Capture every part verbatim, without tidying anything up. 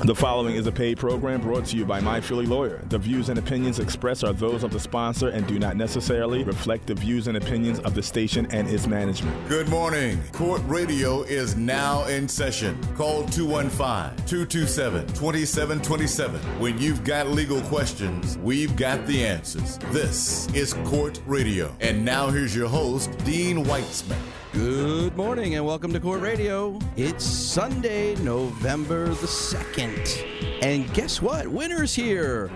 The following is a paid program brought to you by My Philly Lawyer. The views and opinions expressed are those of the sponsor and do not necessarily reflect the views and opinions of the station and its management. Good morning. Court Radio is now in session. Call two one five, two two seven, two seven two seven. When you've got legal questions, we've got the answers. This is Court Radio. And now here's your host, Dean Weitzman. Good morning and welcome to Court Radio. It's Sunday, November the second. And guess what? Winter's here.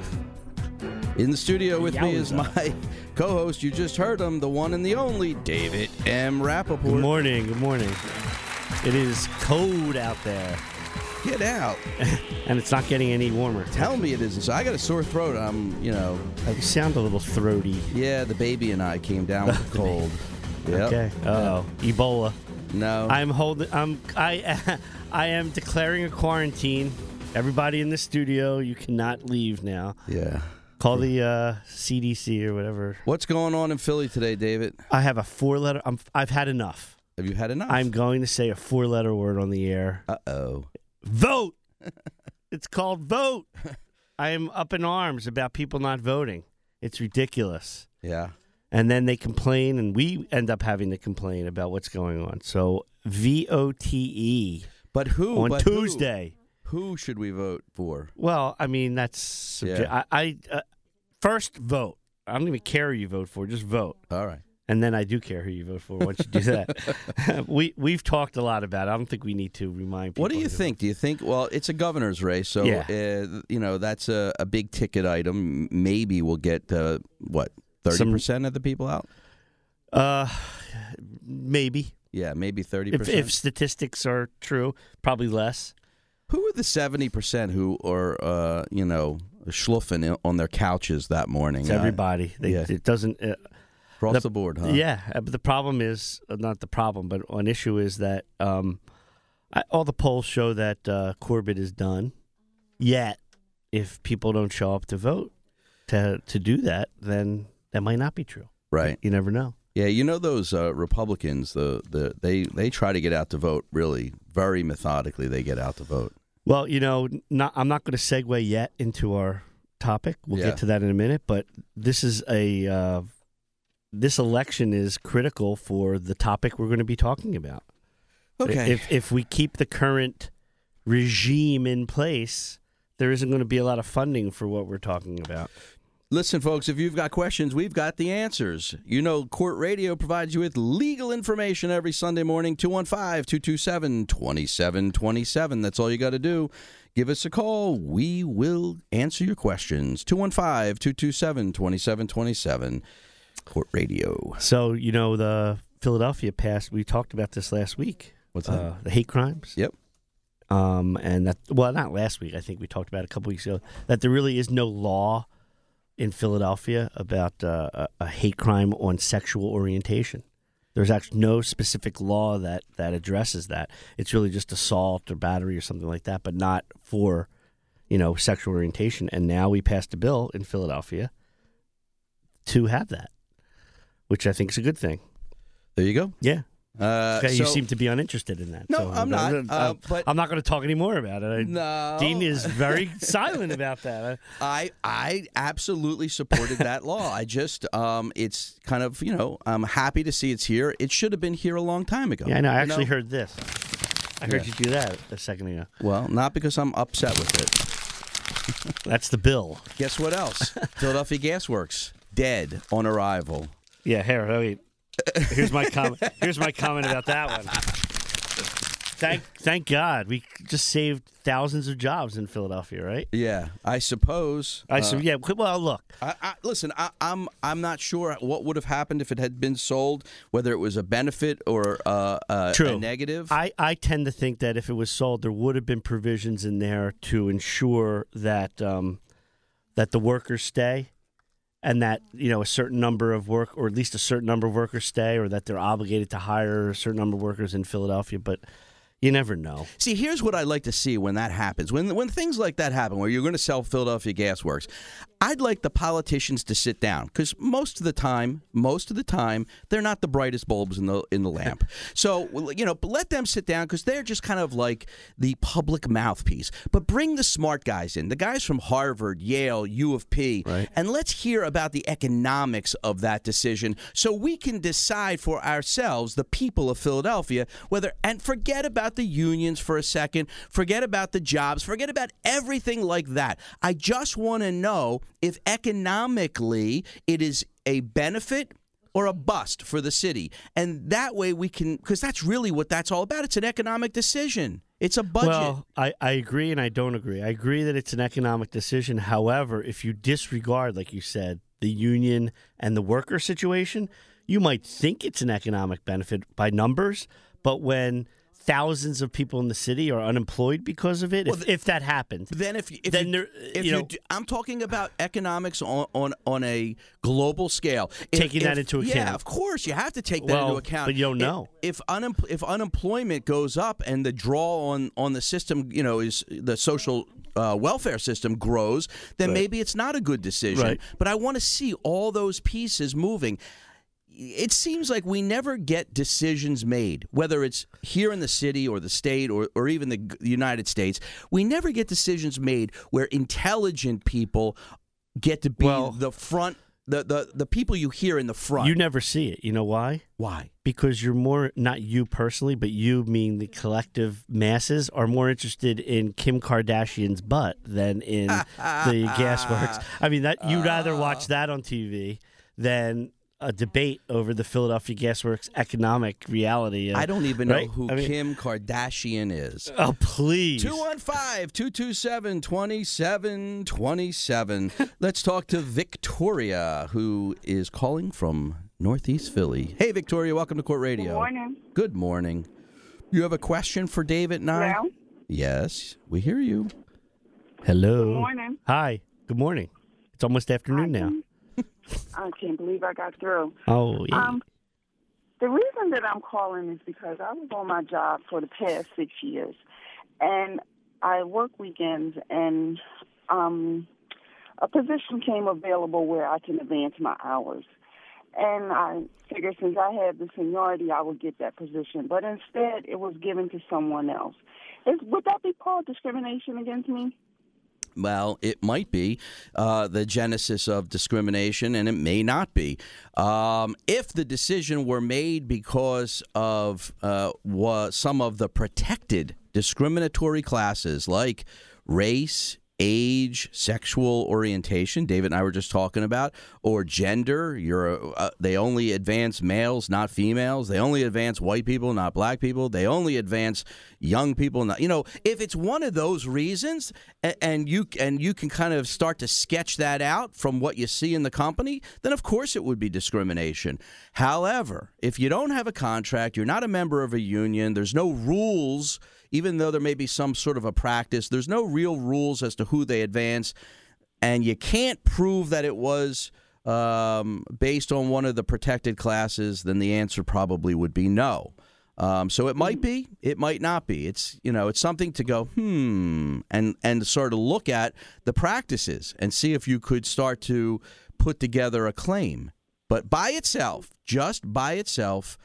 In the studio with Yowza. me is my co-host. You just heard him, the one and the only, David M. Rappaport. Good morning. Good morning. It is cold out there. Get out. And it's not getting any warmer. Tell me it isn't. So I got a sore throat. I'm, you know. You sound a little throaty. Yeah, the baby and I came down with a cold. Yep. Okay. Oh, Ebola. No. I'm holding. I'm. I. I am declaring a quarantine. Everybody in the studio, you cannot leave now. Yeah. Call the uh, C D C or whatever. What's going on in Philly today, David? I have a four-letter. I'm, I've had enough. Have you had enough? I'm going to say a four-letter word on the air. Uh-oh. Vote. It's called vote. I am up in arms about people not voting. It's ridiculous. Yeah. And then they complain, and we end up having to complain about what's going on. So V O T E. But who? On but Tuesday. Who? who should we vote for? Well, I mean, that's subject. Yeah. I, I uh, first vote. I don't even care who you vote for. Just vote. All right. And then I do care who you vote for once you do that. we, we've talked a lot about it. I don't think we need to remind people. What do you think? Do you think, well, it's a governor's race, so, yeah. uh, you know, that's a, a big ticket item. Maybe we'll get, uh, what, thirty percent of the people out? Uh, maybe. Yeah, maybe thirty percent. If, if statistics are true, probably less. Who are the seventy percent who are, uh, you know, schluffing on their couches that morning? It's everybody. They, yeah. It doesn't... Uh, Across the, the board, huh? Yeah, but the problem is, not the problem, but an issue is that um, I, all the polls show that uh, Corbett is done. Yet, if people don't show up to vote to to do that, then that might not be true. Right. You never know. Yeah, you know those uh, Republicans, the, the they, they try to get out to vote really very methodically. They get out to vote. Well, you know, not, I'm not going to segue yet into our topic. We'll yeah. get to that in a minute, but this is a... Uh, This election is critical for the topic we're going to be talking about. Okay. If if we keep the current regime in place, there isn't going to be a lot of funding for what we're talking about. Listen, folks, if you've got questions, we've got the answers. You know, Court Radio provides you with legal information every Sunday morning, two one five, two two seven, two seven two seven. That's all you got to do. Give us a call. We will answer your questions. two one five, two two seven, two seven two seven. Court Radio. So, you know, the Philadelphia passed, we talked about this last week. What's that? Uh, the hate crimes. Yep. Um, and that, well, not last week. I think we talked about it a couple weeks ago, that there really is no law in Philadelphia about uh, a, a hate crime on sexual orientation. There's actually no specific law that, that addresses that. It's really just assault or battery or something like that, but not for, you know, sexual orientation. And now we passed a bill in Philadelphia to have that, which I think is a good thing. There you go. Yeah. Uh, okay, you so, seem to be uninterested in that. No, so I'm not. I'm, Uh, but I'm not going to talk anymore about it. I, no. Dean is very silent about that. I I absolutely supported that law. I just, um, it's kind of, you know, I'm happy to see it's here. It should have been here a long time ago. Yeah, I know. I actually you know? heard this. I heard Yeah. you do that a second ago. Well, not because I'm upset with it. That's the bill. Guess what else? Philadelphia Gas Works, dead on arrival. Yeah, here, wait. Here's my comment. Here's my comment about that one. Thank, thank God, we just saved thousands of jobs in Philadelphia, right? Yeah, I suppose. I uh, so yeah. Well, look. I, I, listen, I, I'm I'm not sure what would have happened if it had been sold, whether it was a benefit or uh, uh, True. a negative. I, I tend to think that if it was sold, there would have been provisions in there to ensure that um, that the workers stay. And that, you know, a certain number of work, or at least a certain number of workers stay, or that they're obligated to hire a certain number of workers in Philadelphia. But you never know. See, here's what I like to see when that happens. When when things like that happen, where you're going to sell Philadelphia Gas Works, I'd like the politicians to sit down because most of the time, most of the time, they're not the brightest bulbs in the in the lamp. So, you know, let them sit down because they're just kind of like the public mouthpiece. But bring the smart guys in, the guys from Harvard, Yale, U of P, right. and let's hear about the economics of that decision so we can decide for ourselves, the people of Philadelphia, whether, and forget about the unions for a second, forget about the jobs, forget about everything like that. I just want to know if economically it is a benefit or a bust for the city. And that way we can, because that's really what that's all about. It's an economic decision. It's a budget. Well, I, I agree and I don't agree. I agree that it's an economic decision. However, if you disregard, like you said, the union and the worker situation, you might think it's an economic benefit by numbers, but when thousands of people in the city are unemployed because of it, well, if, if that happens, then if, if then you, there, if you you know, do, I'm talking about economics on on, on a global scale. If, taking if, that into account. Yeah, of course you have to take that well, into account. But you don't know if if, unem- if unemployment goes up and the draw on, on the system, you know, is the social uh, welfare system grows, then right. maybe it's not a good decision. Right. But I want to see all those pieces moving. It seems like we never get decisions made, whether it's here in the city or the state or, or even the United States. We never get decisions made where intelligent people get to be well, the front, the, the, the people you hear in the front. You never see it. You know why? Why? Because you're more, not you personally, but you, meaning the collective masses, are more interested in Kim Kardashian's butt than in the gasworks. I mean, that you'd rather watch that on T V than a debate over the Philadelphia Gasworks economic reality. Uh, I don't even right? know who I mean, Kim Kardashian is. Oh, please. two one five, two two seven, two seven two seven. Let's talk to Victoria, who is calling from Northeast Philly. Hey, Victoria, welcome to Court Radio. Good morning. Good morning. You have a question for David and I? Hello? Yes, we hear you. Hello. Good morning. Hi. Good morning. It's almost afternoon I now. can- I can't believe I got through. Oh, yeah. Um, the reason that I'm calling is because I was on my job for the past six years, and I work weekends, and um, a position came available where I can advance my hours. And I figured since I had the seniority, I would get that position. But instead, it was given to someone else. Is, would that be called discrimination against me? Well, it might be uh, the genesis of discrimination, and it may not be. Um, if the decision were made because of uh, was some of the protected discriminatory classes like race, age, sexual orientation, David and I were just talking about, or gender, you're uh, they only advance males, not females. They only advance white people, not black people. They only advance young people, not, you know, if it's one of those reasons, and, and you and you can kind of start to sketch that out from what you see in the company, then of course it would be discrimination. However, if you don't have a contract, you're not a member of a union, there's no rules. Even though there may be some sort of a practice, there's no real rules as to who they advance, and you can't prove that it was um, based on one of the protected classes, then the answer probably would be no. Um, so it might be, it might not be. It's, you know, it's something to go, hmm, and, and sort of look at the practices and see if you could start to put together a claim. But by itself, just by itself,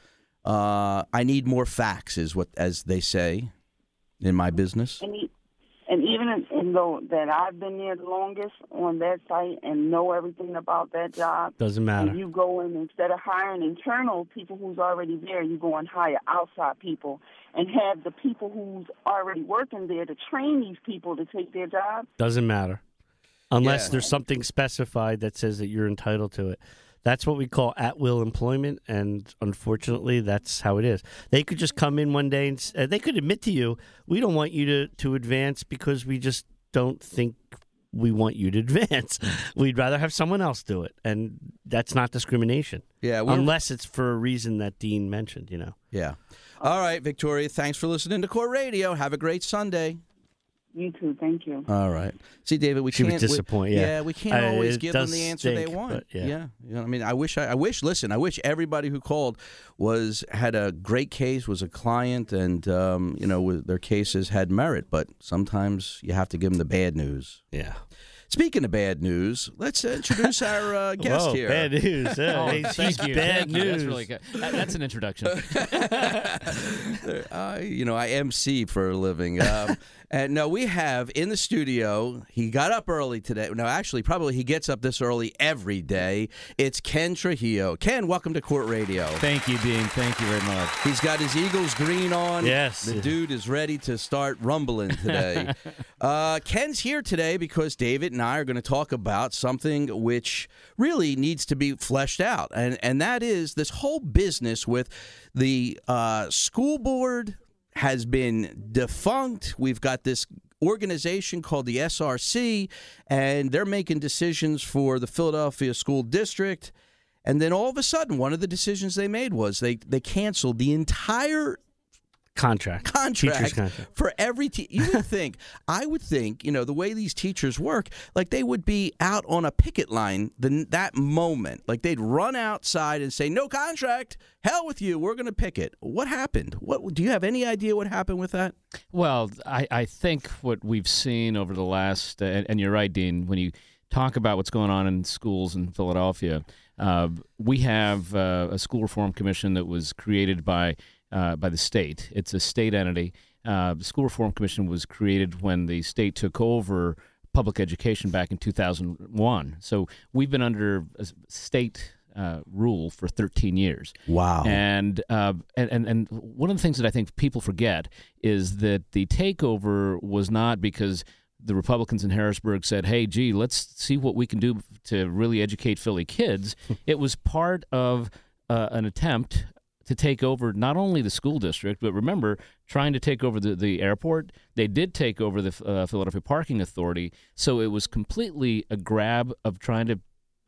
uh, I need more facts, is what, as they say in my business. And, e- and even in, though that I've been there the longest on that site and know everything about that job, doesn't matter. and you go in, instead of hiring internal people who's already there, you go and hire outside people and have the people who's already working there to train these people to take their job. Doesn't matter. Unless Yeah. there's something specified that says that you're entitled to it. That's what we call at-will employment, and unfortunately, that's how it is. They could just come in one day and uh, they could admit to you, we don't want you to, to advance because we just don't think we want you to advance. We'd rather have someone else do it, and that's not discrimination. Yeah, we're- unless it's for a reason that Dean mentioned, you know. Yeah. All right, Victoria, thanks for listening to Court Radio. Have a great Sunday. You too. Thank you. All right. See, David, we She was can't. we- disappointed, yeah. Yeah, we can't Uh, always it give them does the answer they stink, want. but yeah. You know, I mean, I wish. I, I wish. Listen, I wish everybody who called was had a great case, was a client, and um, you know, with their cases had merit. But sometimes you have to give them the bad news. Yeah. Speaking of bad news, let's uh, introduce our uh, guest Whoa, here. bad news. Yeah, Oh, he's- thank he's you. bad Thank you. news. That's really good. That- that's an introduction. uh, you know, I M C for a living. Um, and no, we have in the studio, he got up early today. No, actually, probably he gets up this early every day. It's Ken Trujillo. Ken, welcome to Court Radio. Thank you, Dean. Thank you very much. He's got his Eagles green on. Yes. The dude is ready to start rumbling today. uh, Ken's here today because David and I are going to talk about something which really needs to be fleshed out, and, and that is this whole business with the uh, school board has been defunct. We've got this organization called the S R C, and they're making decisions for the Philadelphia School District. And then all of a sudden, one of the decisions they made was they, they canceled the entire Contract. contract, Teacher's contract. for every te- you would think I would think you know the way these teachers work, like they would be out on a picket line the, that moment, like they'd run outside and say no contract, hell with you, we're going to picket. What happened? What do you have any idea what happened with that? Well, I, I think what we've seen over the last, uh, and, and you're right, Dean, when you talk about what's going on in schools in Philadelphia, uh, we have uh, a school reform commission that was created by uh, by the state. It's a state entity. Uh, the School Reform Commission was created when the state took over public education back in two thousand one. So we've been under a state uh, rule for thirteen years. Wow. And, uh, and and and one of the things that I think people forget is that the takeover was not because the Republicans in Harrisburg said, hey, gee, let's see what we can do to really educate Philly kids. It was part of uh, an attempt to take over not only the school district, but remember, trying to take over the, the airport. They did take over the uh, Philadelphia Parking Authority, so it was completely a grab of trying to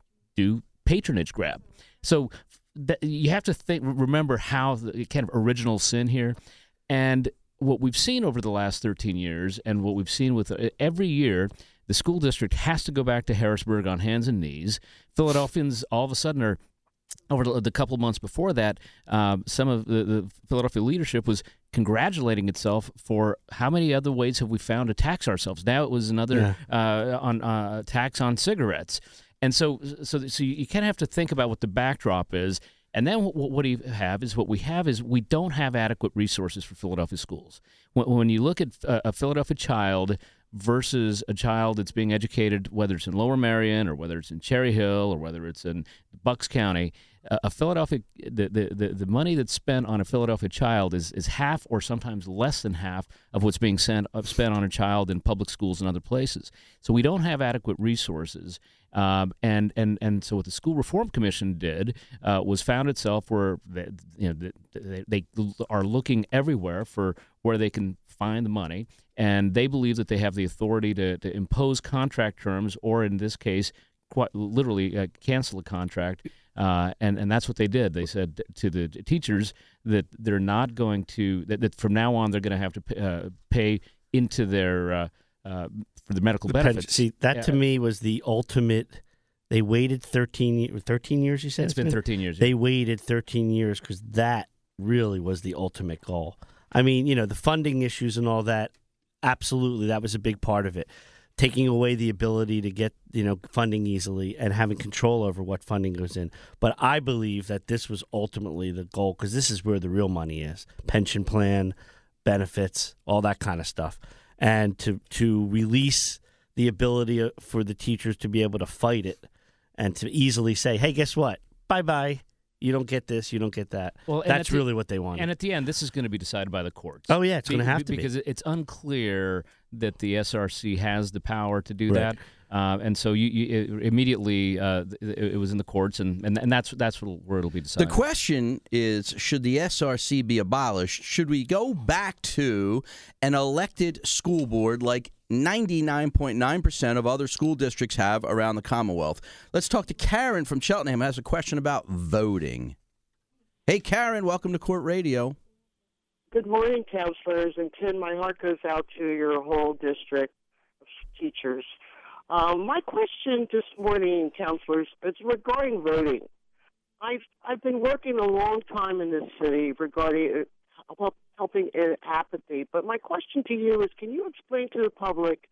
do patronage grab. So that, you have to think, remember how the kind of original sin here. And what we've seen over the last thirteen years, and what we've seen with uh, every year, the school district has to go back to Harrisburg on hands and knees. Philadelphians all of a sudden are, over the couple of months before that, um, some of the, the Philadelphia leadership was congratulating itself for how many other ways have we found to tax ourselves. Now it was another yeah. uh, on uh, tax on cigarettes. And so, so, so you kind of have to think about what the backdrop is. And then what, what do you have is what we have is we don't have adequate resources for Philadelphia schools. When, when you look at a, a Philadelphia child versus a child that's being educated, whether it's in Lower Merion or whether it's in Cherry Hill or whether it's in Bucks County, uh, a Philadelphia the, the, the, the money that's spent on a Philadelphia child is, is half or sometimes less than half of what's being sent, uh, spent on a child in public schools and other places. So we don't have adequate resources. Um, and, and, and so what the School Reform Commission did uh, was found itself where they, you know, they, they are looking everywhere for where they can find the money, and they believe that they have the authority to, to impose contract terms, or in this case, quite literally uh, cancel a contract. Uh, and, and that's what they did. They said to the teachers that they're not going to, that, that from now on they're going to have to pay, uh, pay into their, uh, uh, for the medical The benefits. pension. See, that Yeah. to me was the ultimate. They waited thirteen, ye- thirteen years, you said? It's been thirteen years. They waited thirteen years because that really was the ultimate goal. I mean, you know, the funding issues and all that, absolutely, that was a big part of it. Taking away the ability to get, you know, funding easily and having control over what funding goes in. But I believe that this was ultimately the goal because this is where the real money is. Pension plan, benefits, all that kind of stuff. And to, to release the ability for the teachers to be able to fight it and to easily say, hey, guess what? Bye-bye. You don't get this, you don't get that. Well, and That's at the- really what they want. And at the end, this is going to be decided by the courts. Oh, yeah, it's going to Be- have to be. because it's unclear that the S R C has the power to do Right. that. Uh, and so you, you it, immediately uh, it, it was in the courts, and, and, and that's that's where it'll be The decided. question is, should the S R C be abolished? Should we go back to an elected school board like ninety-nine point nine percent of other school districts have around the Commonwealth? Let's talk to Karen from Cheltenham, who has a question about voting. Hey, Karen, welcome to Court Radio. Good morning, counselors, and Ken, my heart goes out to your whole district of teachers. Um, my question this morning, counselors, is regarding voting. I've I've been working a long time in this city regarding uh, helping in apathy, but my question to you is, can you explain to the public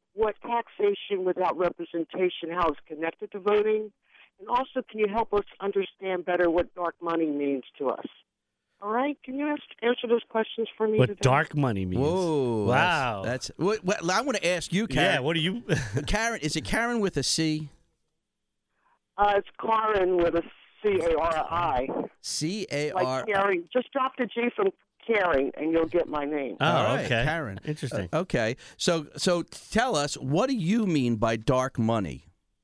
what taxation without representation, how it's connected to voting? And also, can you help us understand better what dark money means to us? All right, can you ask, answer those questions for me What today? dark money means. Whoa! Wow. That's, that's what, what, I want to ask you, Karen. Yeah, what do you... Karen, is it Karen with a C? Uh, it's Karen with a C A R I. C A R. Like caring. Just drop the G from caring, and you'll get my name. Oh, All right, okay. Karen. Interesting. Uh, okay, so so tell us, what do you mean by dark money?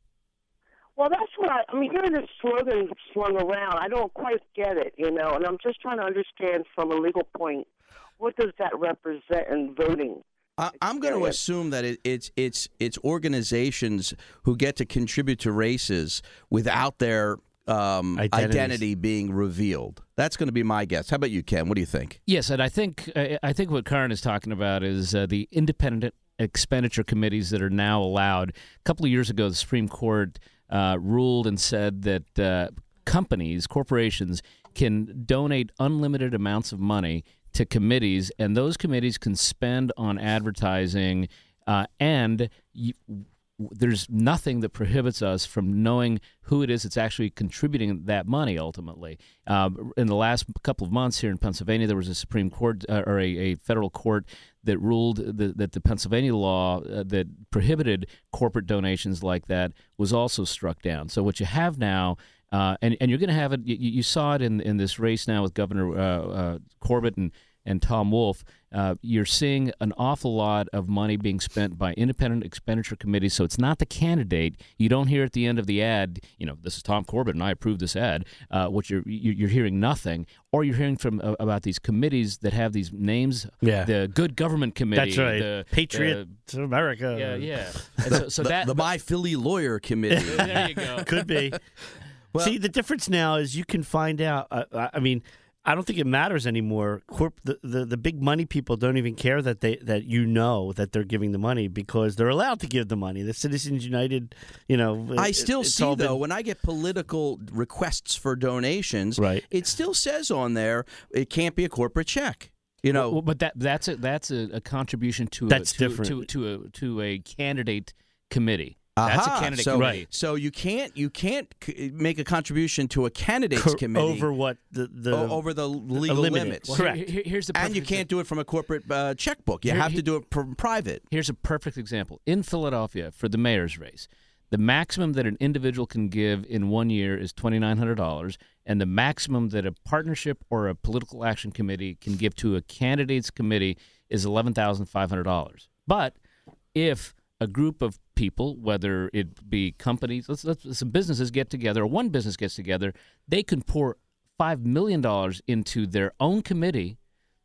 Well, that's what I, I'm hearing this slogan slung around. I don't quite get it, you know, and I'm just trying to understand from a legal point, what does that represent in voting? I, I'm going to assume that it, it's it's it's organizations who get to contribute to races without their um, Identities. identity being revealed. That's going to be my guess. How about you, Ken? What do you think? Yes, and I think I I think what Karen is talking about is uh, the independent expenditure committees that are now allowed. A couple of years ago, the Supreme Court uh, ruled and said that uh, companies, corporations, can donate unlimited amounts of money to committees, and those committees can spend on advertising, uh, and you, there's nothing that prohibits us from knowing who it is that's actually contributing that money ultimately. Um, in the last couple of months here in Pennsylvania, there was a Supreme Court uh, or a, a federal court that ruled the, that the Pennsylvania law uh, that prohibited corporate donations like that was also struck down. So what you have now, uh, and, and you're going to have it, you, you saw it in, in this race now with Governor uh, uh, Corbett and and Tom Wolf, uh, you're seeing an awful lot of money being spent by independent expenditure committees. So it's not the candidate. You don't hear at the end of the ad, you know, this is Tom Corbett and I approve this ad. Uh, what you're you're hearing nothing, or you're hearing from uh, about these committees that have these names. Yeah. The Good Government Committee. That's right. The, Patriot the, America. Yeah, yeah. And so, so the, that the My Philly Lawyer Committee. there you go. Could be. Well- See, the difference now is you can find out. Uh, I mean, I don't think it matters anymore. Corp, the, the the big money people don't even care that they that you know that they're giving the money because they're allowed to give the money. The Citizens United, you know. I it, still it's see, all though, been, when I get political requests for donations, Right. it still says on there it can't be a corporate check. You know, Well, but that that's a that's a, a contribution to That's a, to, different. to to a to a candidate committee. That's Aha, a candidate so, committee. So you can't you can't c- make a contribution to a candidates cor- committee over what the the o- over the legal limited. limits. Well, correct. Here- here- here's the And you perfect can't do it from a corporate uh, checkbook. You Here- have he- to do it from private. Here's a perfect example. In Philadelphia, for the mayor's race, the maximum that an individual can give in one year is twenty-nine hundred dollars, and the maximum that a partnership or a political action committee can give to a candidates committee is eleven thousand five hundred dollars. But if a group of people, whether it be companies, let's, let's some businesses get together, or one business gets together, they can pour five million dollars into their own committee,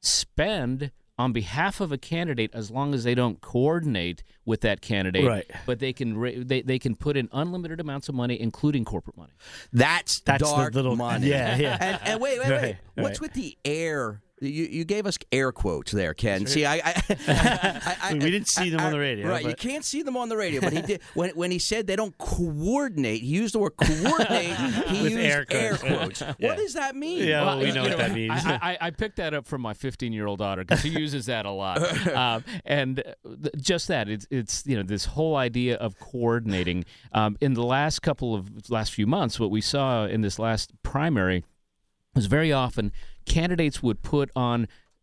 spend on behalf of a candidate as long as they don't coordinate with that candidate. Right. But they can ra- they, they can put in unlimited amounts of money, including corporate money. That's, That's the dark little- money. yeah, yeah. And, and wait, wait, wait. Right, What's right. with the air? You, you gave us air quotes there, Ken. See, I, I, I, I We didn't see them I- on the radio, right? You but- can't see them on the radio, but he did when when he said they don't coordinate. He used the word coordinate. He With used air air quotes. quotes. Yeah. What does that mean? Yeah, well, we you know what that means. I, I, I picked that up from my fifteen-year-old daughter because she uses that a lot, um, and th- just that it's it's you know this whole idea of coordinating. Um, in the last couple of last few months, what we saw in this last primary was very often candidates would put on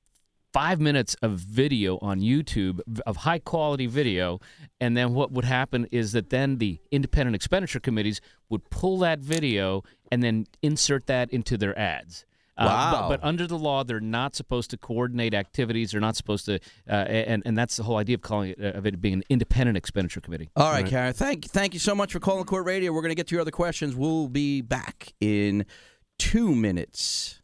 five minutes of video on YouTube of high quality video, and then what would happen is that then the independent expenditure committees would pull that video and then insert that into their ads. Uh, Wow. but, but under the law, they're not supposed to coordinate activities. They're not supposed to, uh, and and that's the whole idea of calling it of it being an independent expenditure committee. All right, Karen. Thank thank you so much for calling Court Radio. We're going to get to your other questions. We'll be back in two minutes.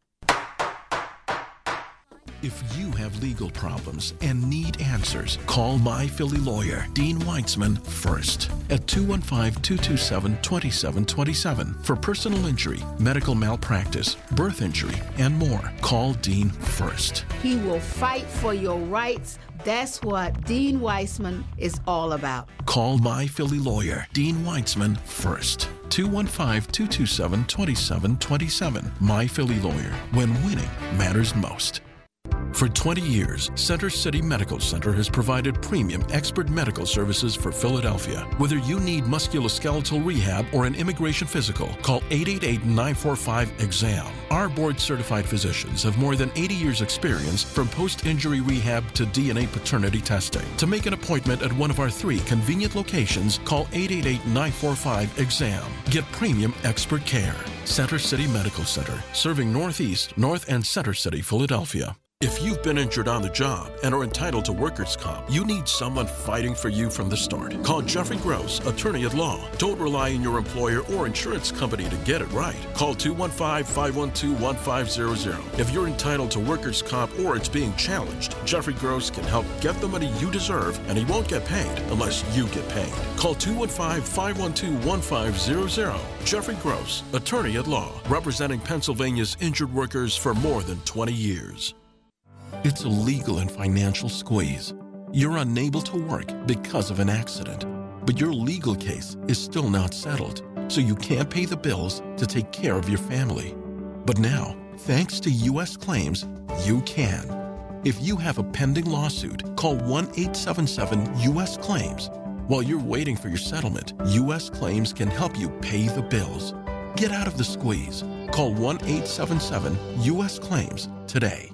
If you have legal problems and need answers, call My Philly Lawyer, Dean Weitzman, first at two one five, two two seven, two seven two seven for personal injury, medical malpractice, birth injury, and more. Call Dean first. He will fight for your rights. That's what Dean Weissman is all about. Call My Philly Lawyer, Dean Weitzman, first. two one five, two two seven, two seven two seven. My Philly Lawyer, when winning matters most. For twenty years, Center City Medical Center has provided premium expert medical services for Philadelphia. Whether you need musculoskeletal rehab or an immigration physical, call eight eight eight, nine four five, exam. Our board-certified physicians have more than eighty years experience from post-injury rehab to D N A paternity testing. To make an appointment at one of our three convenient locations, call eight eight eight, nine four five, exam. Get premium expert care. Center City Medical Center, serving Northeast, North, and Center City, Philadelphia. If you've been injured on the job and are entitled to workers' comp, you need someone fighting for you from the start. Call Jeffrey Gross, attorney at law. Don't rely on your employer or insurance company to get it right. Call two one five, five one two, one five zero zero. If you're entitled to workers' comp or it's being challenged, Jeffrey Gross can help get the money you deserve, and he won't get paid unless you get paid. Call two one five, five one two, one five zero zero. Jeffrey Gross, attorney at law, representing Pennsylvania's injured workers for more than twenty years. It's a legal and financial squeeze. You're unable to work because of an accident, but your legal case is still not settled, so you can't pay the bills to take care of your family. But now, thanks to U S Claims, you can. If you have a pending lawsuit, call one eight seven seven U S Claims. While you're waiting for your settlement, U S Claims can help you pay the bills. Get out of the squeeze. Call one eight seven seven U S Claims today.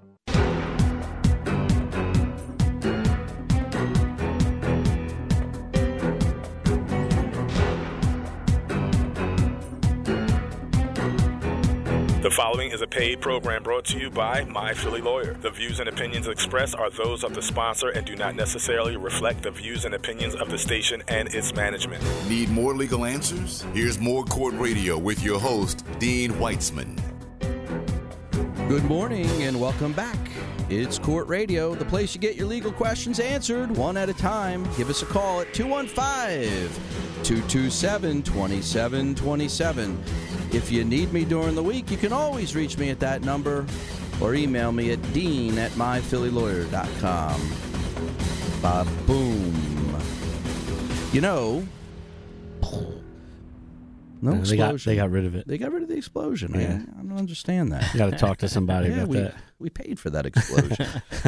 The following is a paid program brought to you by My Philly Lawyer. The views and opinions expressed are those of the sponsor and do not necessarily reflect the views and opinions of the station and its management. Need more legal answers? Here's More Court Radio with your host, Dean Weitzman. Good morning and welcome back. It's Court Radio, the place you get your legal questions answered one at a time. Give us a call at two one five, two two seven, two seven two seven. If you need me during the week, you can always reach me at that number or email me at dean at my philly lawyer dot com. Ba-boom. You know, no Uh, explosion. they, got, they got rid of it. They got rid of the explosion. Yeah. I, I don't understand that. You got to talk to somebody yeah, about we, that. We paid for that explosion.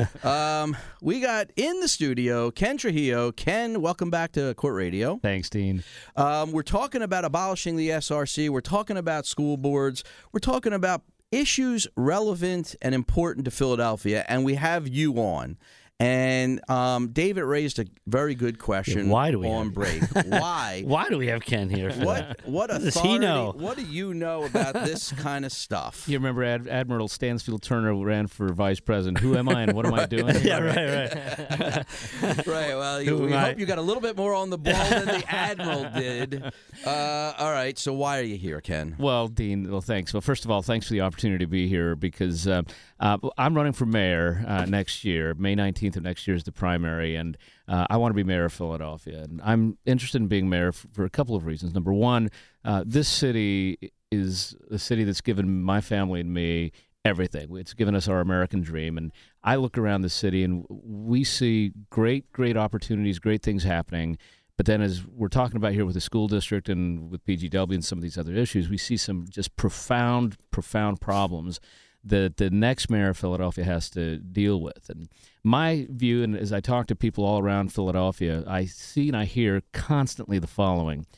um, we got in the studio Ken Trujillo. Ken, welcome back to Court Radio. Thanks, Dean. Um, we're talking about abolishing the S R C. We're talking about school boards. We're talking about issues relevant and important to Philadelphia, and we have you on. And um, David raised a very good question. Yeah, why do we on have break? Why? Why do we have Ken here? For What that? what What does authority? he know? What do you know about this kind of stuff? You remember Ad- Admiral Stansfield Turner ran for vice president. Who am I and what am I doing? Yeah, right, right. Right. Well, you, Who we am I? hope you got a little bit more on the ball than the Admiral did. Uh, all right. So why are you here, Ken? Well, Dean, well, thanks. Well, first of all, thanks for the opportunity to be here because uh, uh, I'm running for mayor uh, next year. May nineteenth of next year is the primary, and uh, I want to be mayor of Philadelphia. And I'm interested in being mayor for, for a couple of reasons. Number one, uh, this city is a city that's given my family and me everything. It's given us our American dream. And I look around the city, and we see great, great opportunities, great things happening. But then as we're talking about here with the school district and with P G W and some of these other issues, we see some just profound, profound problems that the next mayor of Philadelphia has to deal with. And my view, and as I talk to people all around Philadelphia, I see and I hear constantly the following.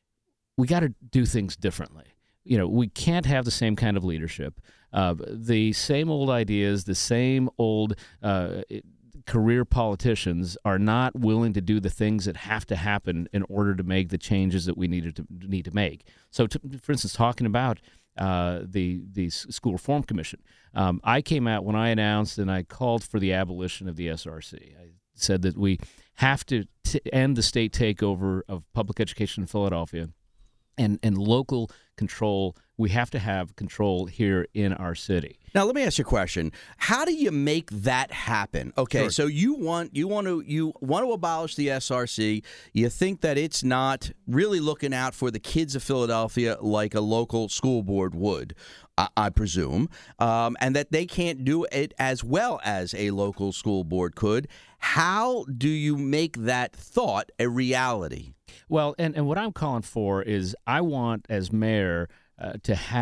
We got to do things differently. You know, we can't have the same kind of leadership. Uh, the same old ideas, the same old uh, career politicians are not willing to do the things that have to happen in order to make the changes that we needed to need to make. So, to, for instance, talking about uh, the the School Reform Commission, um, I came out when I announced and I called for the abolition of the S R C. I said that we have to t- end the state takeover of public education in Philadelphia. And, and local control, we have to have control here in our city. Now, let me ask you a question. How do you make that happen? Okay, Sure. so you want you want to you want to abolish the S R C. You think that it's not really looking out for the kids of Philadelphia like a local school board would, I, I presume, um, and that they can't do it as well as a local school board could. How do you make that thought a reality? Well, and, and what I'm calling for is I want, as mayor, uh, to have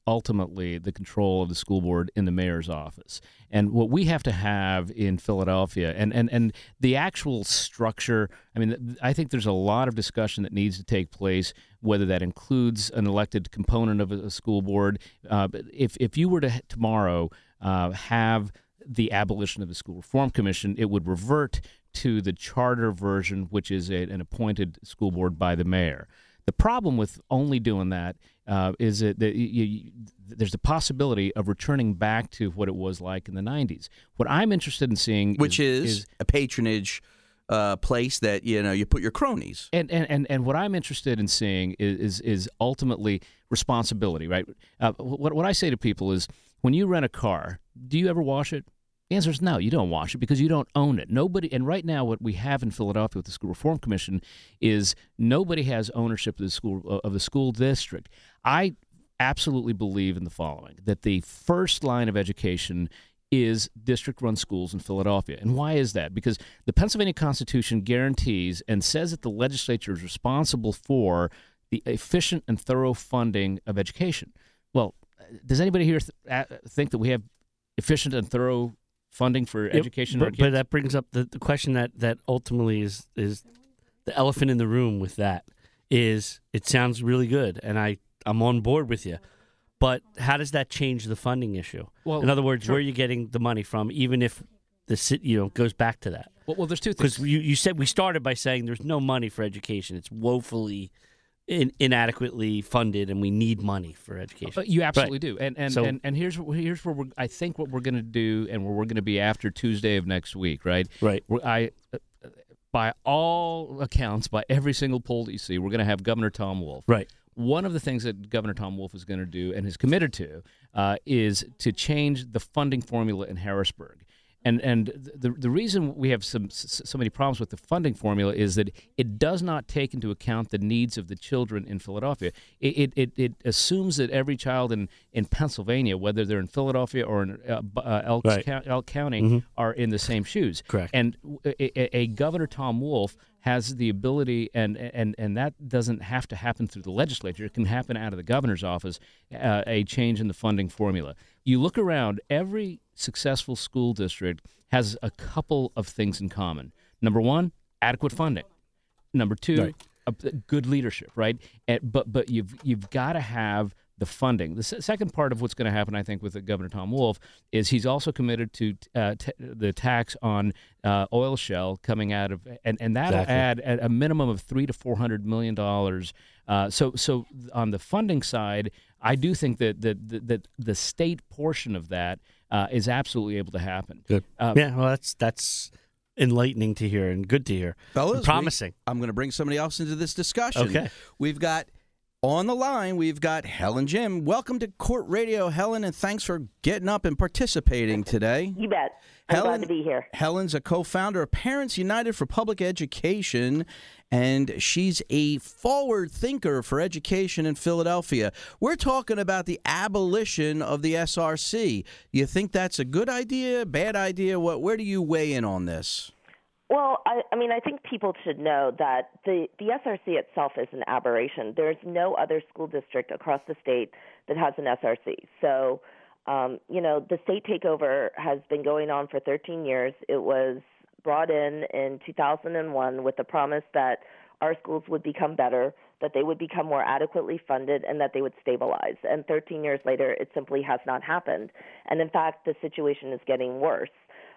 ultimately the control of the school board in the mayor's office. And what we have to have in Philadelphia, and, and, and the actual structure, I mean, I think there's a lot of discussion that needs to take place, whether that includes an elected component of a school board. Uh, but if, if you were to tomorrow uh, have the abolition of the School Reform Commission, it would revert to the charter version, which is a, an appointed school board by the mayor. The problem with only doing that uh, is that that you, you, there's the possibility of returning back to what it was like in the nineties. What I'm interested in seeing, which is, is, is a patronage uh, place that you know you put your cronies. And and, and, and what I'm interested in seeing is is, is ultimately responsibility. Right? Uh, what what I say to people is, when you rent a car, do you ever wash it? The answer is no, you don't wash it because you don't own it. Nobody, and right now what we have in Philadelphia with the School Reform Commission is nobody has ownership of the school of the school district. I absolutely believe in the following, that the first line of education is district-run schools in Philadelphia. And why is that? Because the Pennsylvania Constitution guarantees and says that the legislature is responsible for the efficient and thorough funding of education. Well, does anybody here th- think that we have efficient and thorough funding for education? But, but that brings up the, the question that, that ultimately is is the elephant in the room with that is it sounds really good, and I, I'm on board with you. But how does that change the funding issue? Well, in other words, sure. where are you getting the money from, even if the city, you know, goes back to that? Well, well there's two things. Because you, you said we started by saying there's no money for education. It's woefully in, inadequately funded, and we need money for education. Uh, you absolutely right. do. And and, so, and and here's here's where we're, I think what we're going to do, and where we're going to be after Tuesday of next week, right? Right. We're, I, uh, by all accounts, by every single poll that you see, we're going to have Governor Tom Wolf. Right. One of the things that Governor Tom Wolf is going to do and is committed to uh, is to change the funding formula in Harrisburg. And and the the reason we have some so many problems with the funding formula is that it does not take into account the needs of the children in Philadelphia. It it, it assumes that every child in, in Pennsylvania, whether they're in Philadelphia or in uh, uh, Elk, right. County, Elk County, mm-hmm. are in the same shoes. Correct. And a, a Governor Tom Wolf has the ability, and, and, and that doesn't have to happen through the legislature. It can happen out of the governor's office, uh, a change in the funding formula. You look around, every successful school district has a couple of things in common. Number one, adequate funding. Number two, right. a, good leadership, right? And, but but you've you've got to have the funding. The s- second part of what's going to happen, I think, with Governor Tom Wolf is he's also committed to uh, t- the tax on uh, oil shale coming out of, and, and that'll Exactly. add a, a minimum of three to four hundred million dollars. Uh, so so on the funding side, I do think that that that, that the state portion of that uh, is absolutely able to happen. Good. Uh, yeah. Well, that's that's enlightening to hear and good to hear. Fellas, and promising. We, I'm going to bring somebody else into this discussion. Okay. We've got on the line, we've got Helen Jim. Welcome to Court Radio, Helen, and thanks for getting up and participating today. You bet. I'm Helen, glad to be here. Helen's a co-founder of Parents United for Public Education, and she's a forward thinker for education in Philadelphia. We're talking about the abolition of the S R C. You think that's a good idea, bad idea? What? Where do you weigh in on this? Well, I, I mean, I think people should know that the, the S R C itself is an aberration. There's no other school district across the state that has an S R C. So, um, you know, the state takeover has been going on for thirteen years. It was brought in in two thousand one with the promise that our schools would become better, that they would become more adequately funded, and that they would stabilize. And thirteen years later, it simply has not happened. And in fact, the situation is getting worse.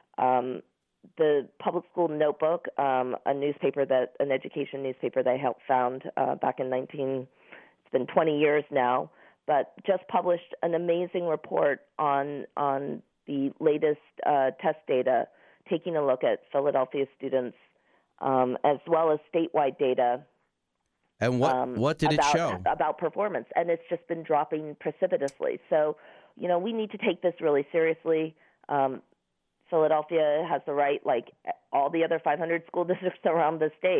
Um, The Public School Notebook, um, a newspaper that an education newspaper that I helped found uh, back in nineteen, it's been twenty years now, but just published an amazing report on on the latest uh, test data, taking a look at Philadelphia students um, as well as statewide data. And what um, what did about, it show? About performance, and it's just been dropping precipitously. So, you know, we need to take this really seriously. Um, Philadelphia has the right, like all the other five hundred school districts around the state,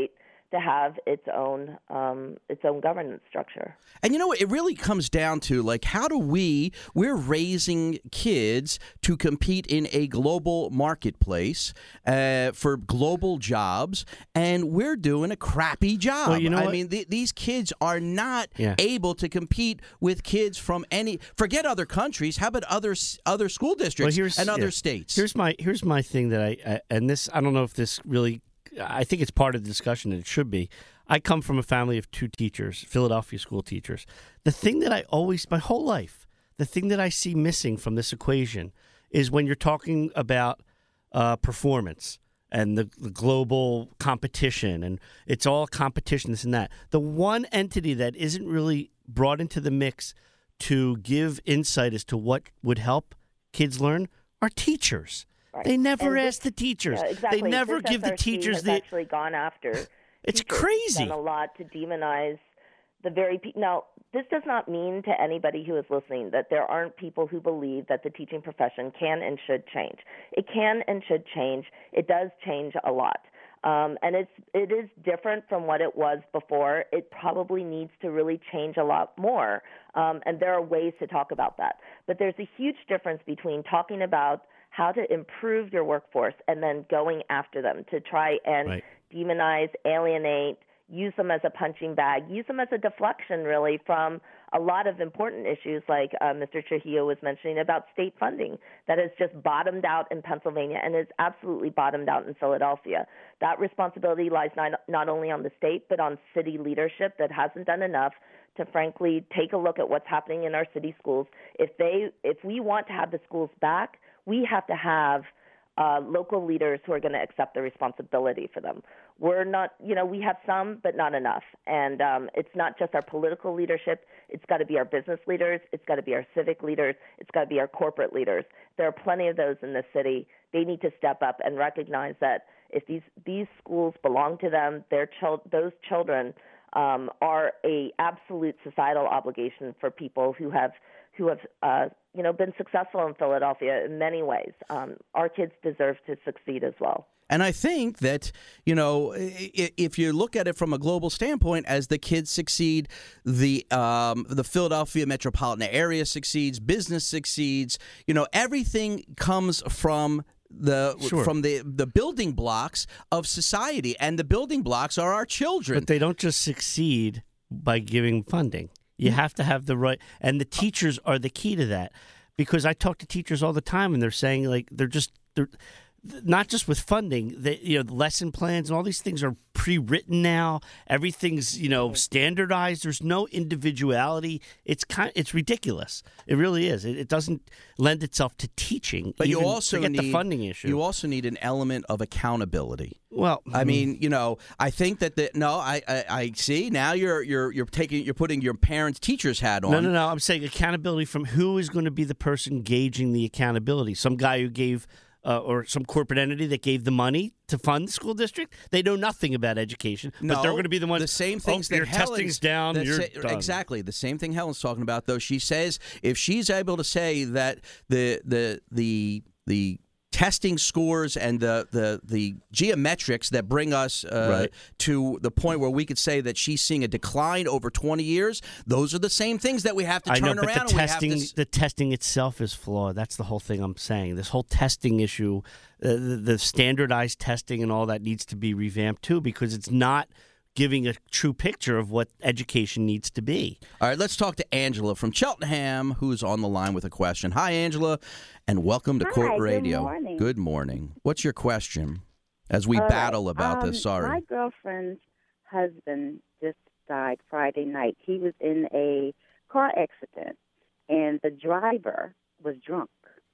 to have its own um, its own governance structure. And you know what? It really comes down to, like, how do we, we're raising kids to compete in a global marketplace uh, for global jobs, and we're doing a crappy job. Well, you know I what? mean, th- these kids are not Yeah. able to compete with kids from any, forget other countries, how about other s- other school districts Well, here's- and other yeah. states? Here's my here's my thing that I, I and this I don't know if this really I think it's part of the discussion, and it should be. I come from a family of two teachers, Philadelphia school teachers. The thing that I always, my whole life, the thing that I see missing from this equation is when you're talking about uh, performance and the, the global competition, and it's all competition, this and that. The one entity that isn't really brought into the mix to give insight as to what would help kids learn are teachers. Right. They never And ask this- the teachers. Yeah, exactly. They never This give the S R C teachers has the. actually gone after. It's teachers. crazy. Done a lot to demonize the very pe- now. This does not mean to anybody who is listening that there aren't people who believe that the teaching profession can and should change. It can and should change. It does change a lot. Um, and it's it is different from what it was before. It probably needs to really change a lot more. Um, and there are ways to talk about that. But there's a huge difference between talking about how to improve your workforce and then going after them to try and Right. demonize, alienate, use them as a punching bag, use them as a deflection, really, from a lot of important issues like uh, Mister Trujillo was mentioning about state funding that has just bottomed out in Pennsylvania and is absolutely bottomed out in Philadelphia. That responsibility lies not, not only on the state but on city leadership that hasn't done enough to, frankly, take a look at what's happening in our city schools. If they, if we want to have the schools back, we have to have uh, local leaders who are going to accept the responsibility for them. We're not, you know, we have some, but not enough. And um, it's not just our political leadership. It's got to be our business leaders. It's got to be our civic leaders. It's got to be our corporate leaders. There are plenty of those in the city. They need to step up and recognize that if these, these schools belong to them, their chil- those children um, are a absolute societal obligation for people who have who have uh, you know been successful in Philadelphia in many ways. Um, our kids deserve to succeed as well. And I think that, you know, if you look at it from a global standpoint, as the kids succeed, the um, the Philadelphia metropolitan area succeeds, business succeeds. You know, everything comes from the Sure. from the the building blocks of society, and the building blocks are our children. But they don't just succeed by giving funding. You have to have the right, and the teachers are the key to that. Because I talk to teachers all the time, and they're saying, like, they're just they're not just with funding. They, you know, the lesson plans and all these things are pre-written now. Everything's, you know, standardized. There's no individuality. It's kind, it's ridiculous. It really is. It, it doesn't lend itself to teaching. But you even also forget need the funding issue. You also need an element of accountability. Well, I mean, you know, I think that the no, I, I, I see now you're you're you're taking you're putting your parents' teacher's hat on. No, no, no. I'm saying accountability from who is going to be the person gauging the accountability. Some guy who gave, uh, or some corporate entity that gave the money to fund the school district. They know nothing about education, No, but they're going to be the ones. The same things oh, that your Helen's, testing's down. that You're say- done. Exactly the same thing Helen's talking about. Though she says if she's able to say that the the the the testing scores and the, the, the geometrics that bring us uh, Right. to the point where we could say that she's seeing a decline over twenty years, those are the same things that we have to I turn know, but around the and we have testing, to s- the testing itself is flawed. That's the whole thing I'm saying. This whole testing issue, uh, the, the standardized testing and all that needs to be revamped too, because it's not giving a true picture of what education needs to be. All right, let's talk to Angela from Cheltenham, who's on the line with a question. Hi, Angela, and welcome to Hi, Court good Radio. morning. Good morning. What's your question as we All battle right. about Um, this? Sorry. My girlfriend's husband just died Friday night. He was in a car accident, and the driver was drunk.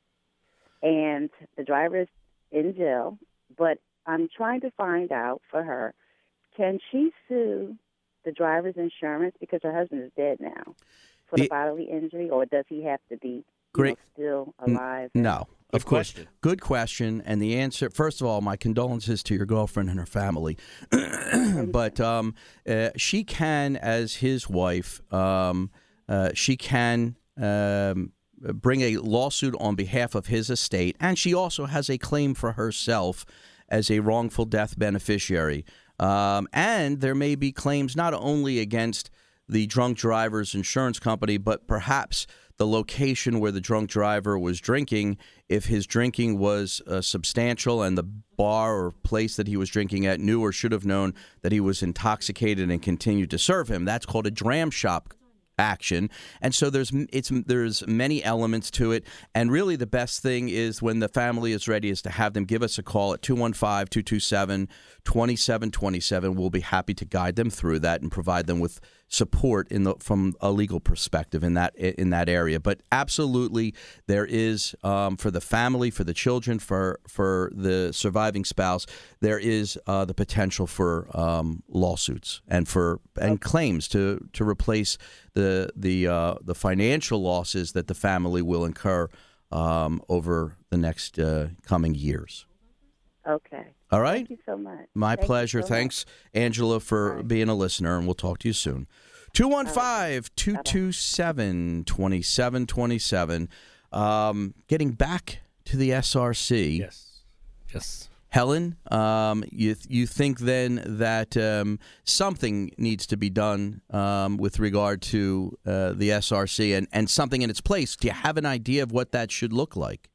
And the driver is in jail, but I'm trying to find out for her, can she sue the driver's insurance because her husband is dead now for the It- bodily injury, or does he have to be you Great. know, still N- alive? No, Good of course. question. Good question. And the answer, first of all, my condolences to your girlfriend and her family. but um, uh, she can, as his wife, um, uh, she can um, bring a lawsuit on behalf of his estate, and she also has a claim for herself as a wrongful death beneficiary. Um, and there may be claims not only against the drunk driver's insurance company, but perhaps the location where the drunk driver was drinking. If his drinking was uh, substantial and the bar or place that he was drinking at knew or should have known that he was intoxicated and continued to serve him, that's called a dram shop action. And so there's it's there's many elements to it, and really the best thing is when the family is ready is to have them give us a call at two one five, two two seven, two seven two seven. We'll be happy to guide them through that and provide them with support in the from a legal perspective in that in that area. But absolutely there is um, for the family, for the children, for for the surviving spouse, there is uh, the potential for um, lawsuits and for and claims to to replace the the uh, the financial losses that the family will incur um, over the next uh, coming years. Okay. All right. Thank you so much. My Thank pleasure. So Thanks, much. Angela, for right. being a listener, and we'll talk to you soon. two one five, two two seven, two seven two seven. Um, getting back to the S R C. Yes. Yes. Helen, um, you you think then that um, something needs to be done um, with regard to uh, the S R C and, and something in its place. Do you have an idea of what that should look like?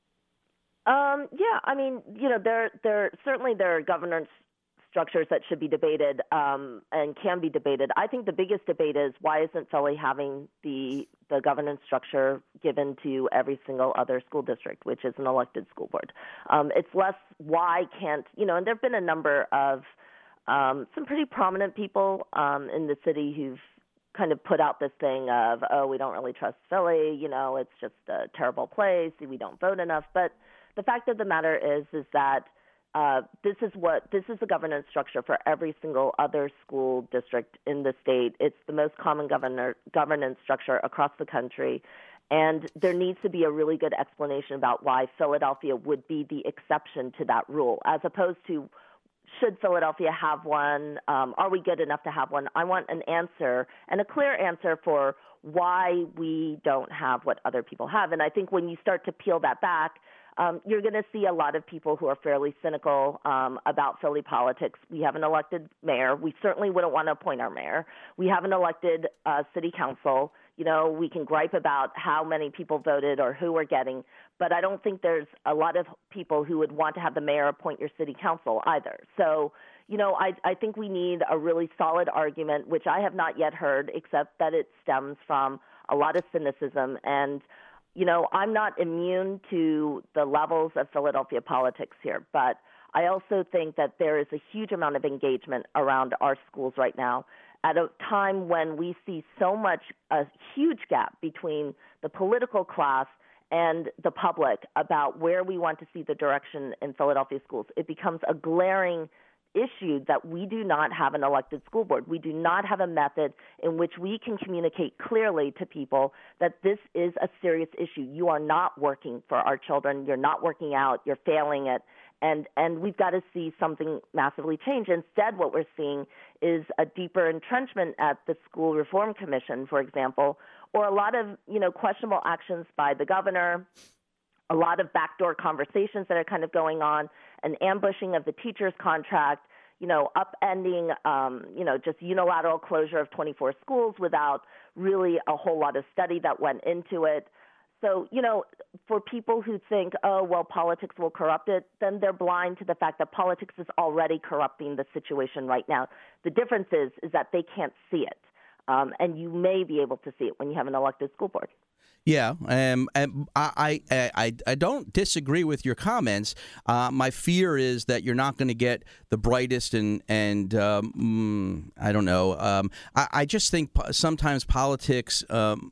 Um, yeah, I mean, you know, there there certainly there are governance structures that should be debated um, and can be debated. I think the biggest debate is why isn't Philly having the the governance structure given to every single other school district, which is an elected school board. Um, it's less why can't, you know, and there have been a number of um, some pretty prominent people um, in the city who've kind of put out this thing of, oh, we don't really trust Philly, you know, it's just a terrible place, we don't vote enough. But the fact of the matter is, is that uh, this is what this is the governance structure for every single other school district in the state. It's the most common governor, governance structure across the country, and there needs to be a really good explanation about why Philadelphia would be the exception to that rule, as opposed to should Philadelphia have one? Um, are we good enough to have one? I want an answer and a clear answer for why we don't have what other people have. And I think when you start to peel that back, Um, you're going to see a lot of people who are fairly cynical um, about Philly politics. We have an elected mayor. We certainly wouldn't want to appoint our mayor. We have an elected uh, city council. You know, we can gripe about how many people voted or who we're getting, but I don't think there's a lot of people who would want to have the mayor appoint your city council either. So, you know, I, I think we need a really solid argument, which I have not yet heard, except that it stems from a lot of cynicism. And you know, I'm not immune to the levels of Philadelphia politics here, but I also think that there is a huge amount of engagement around our schools right now at a time when we see so much, a huge gap between the political class and the public about where we want to see the direction in Philadelphia schools. It becomes a glaring issue that we do not have an elected school board. We do not have a method in which we can communicate clearly to people that this is a serious issue. You are not working for our children. You're not working out. You're failing it. And and we've got to see something massively change. Instead, what we're seeing is a deeper entrenchment at the School Reform Commission, for example, or a lot of, you know, questionable actions by the governor, a lot of backdoor conversations that are kind of going on, an ambushing of the teacher's contract, you know, upending, um, you know, just unilateral closure of twenty-four schools without really a whole lot of study that went into it. So, you know, for people who think, oh, well, politics will corrupt it, then they're blind to the fact that politics is already corrupting the situation right now. The difference is, is that they can't see it. Um, and you may be able to see it when you have an elected school board. Yeah, um, and I, I, I, I don't disagree with your comments. Uh, my fear is that you're not going to get the brightest and, and um, I don't know. Um, I, I just think sometimes politics, um,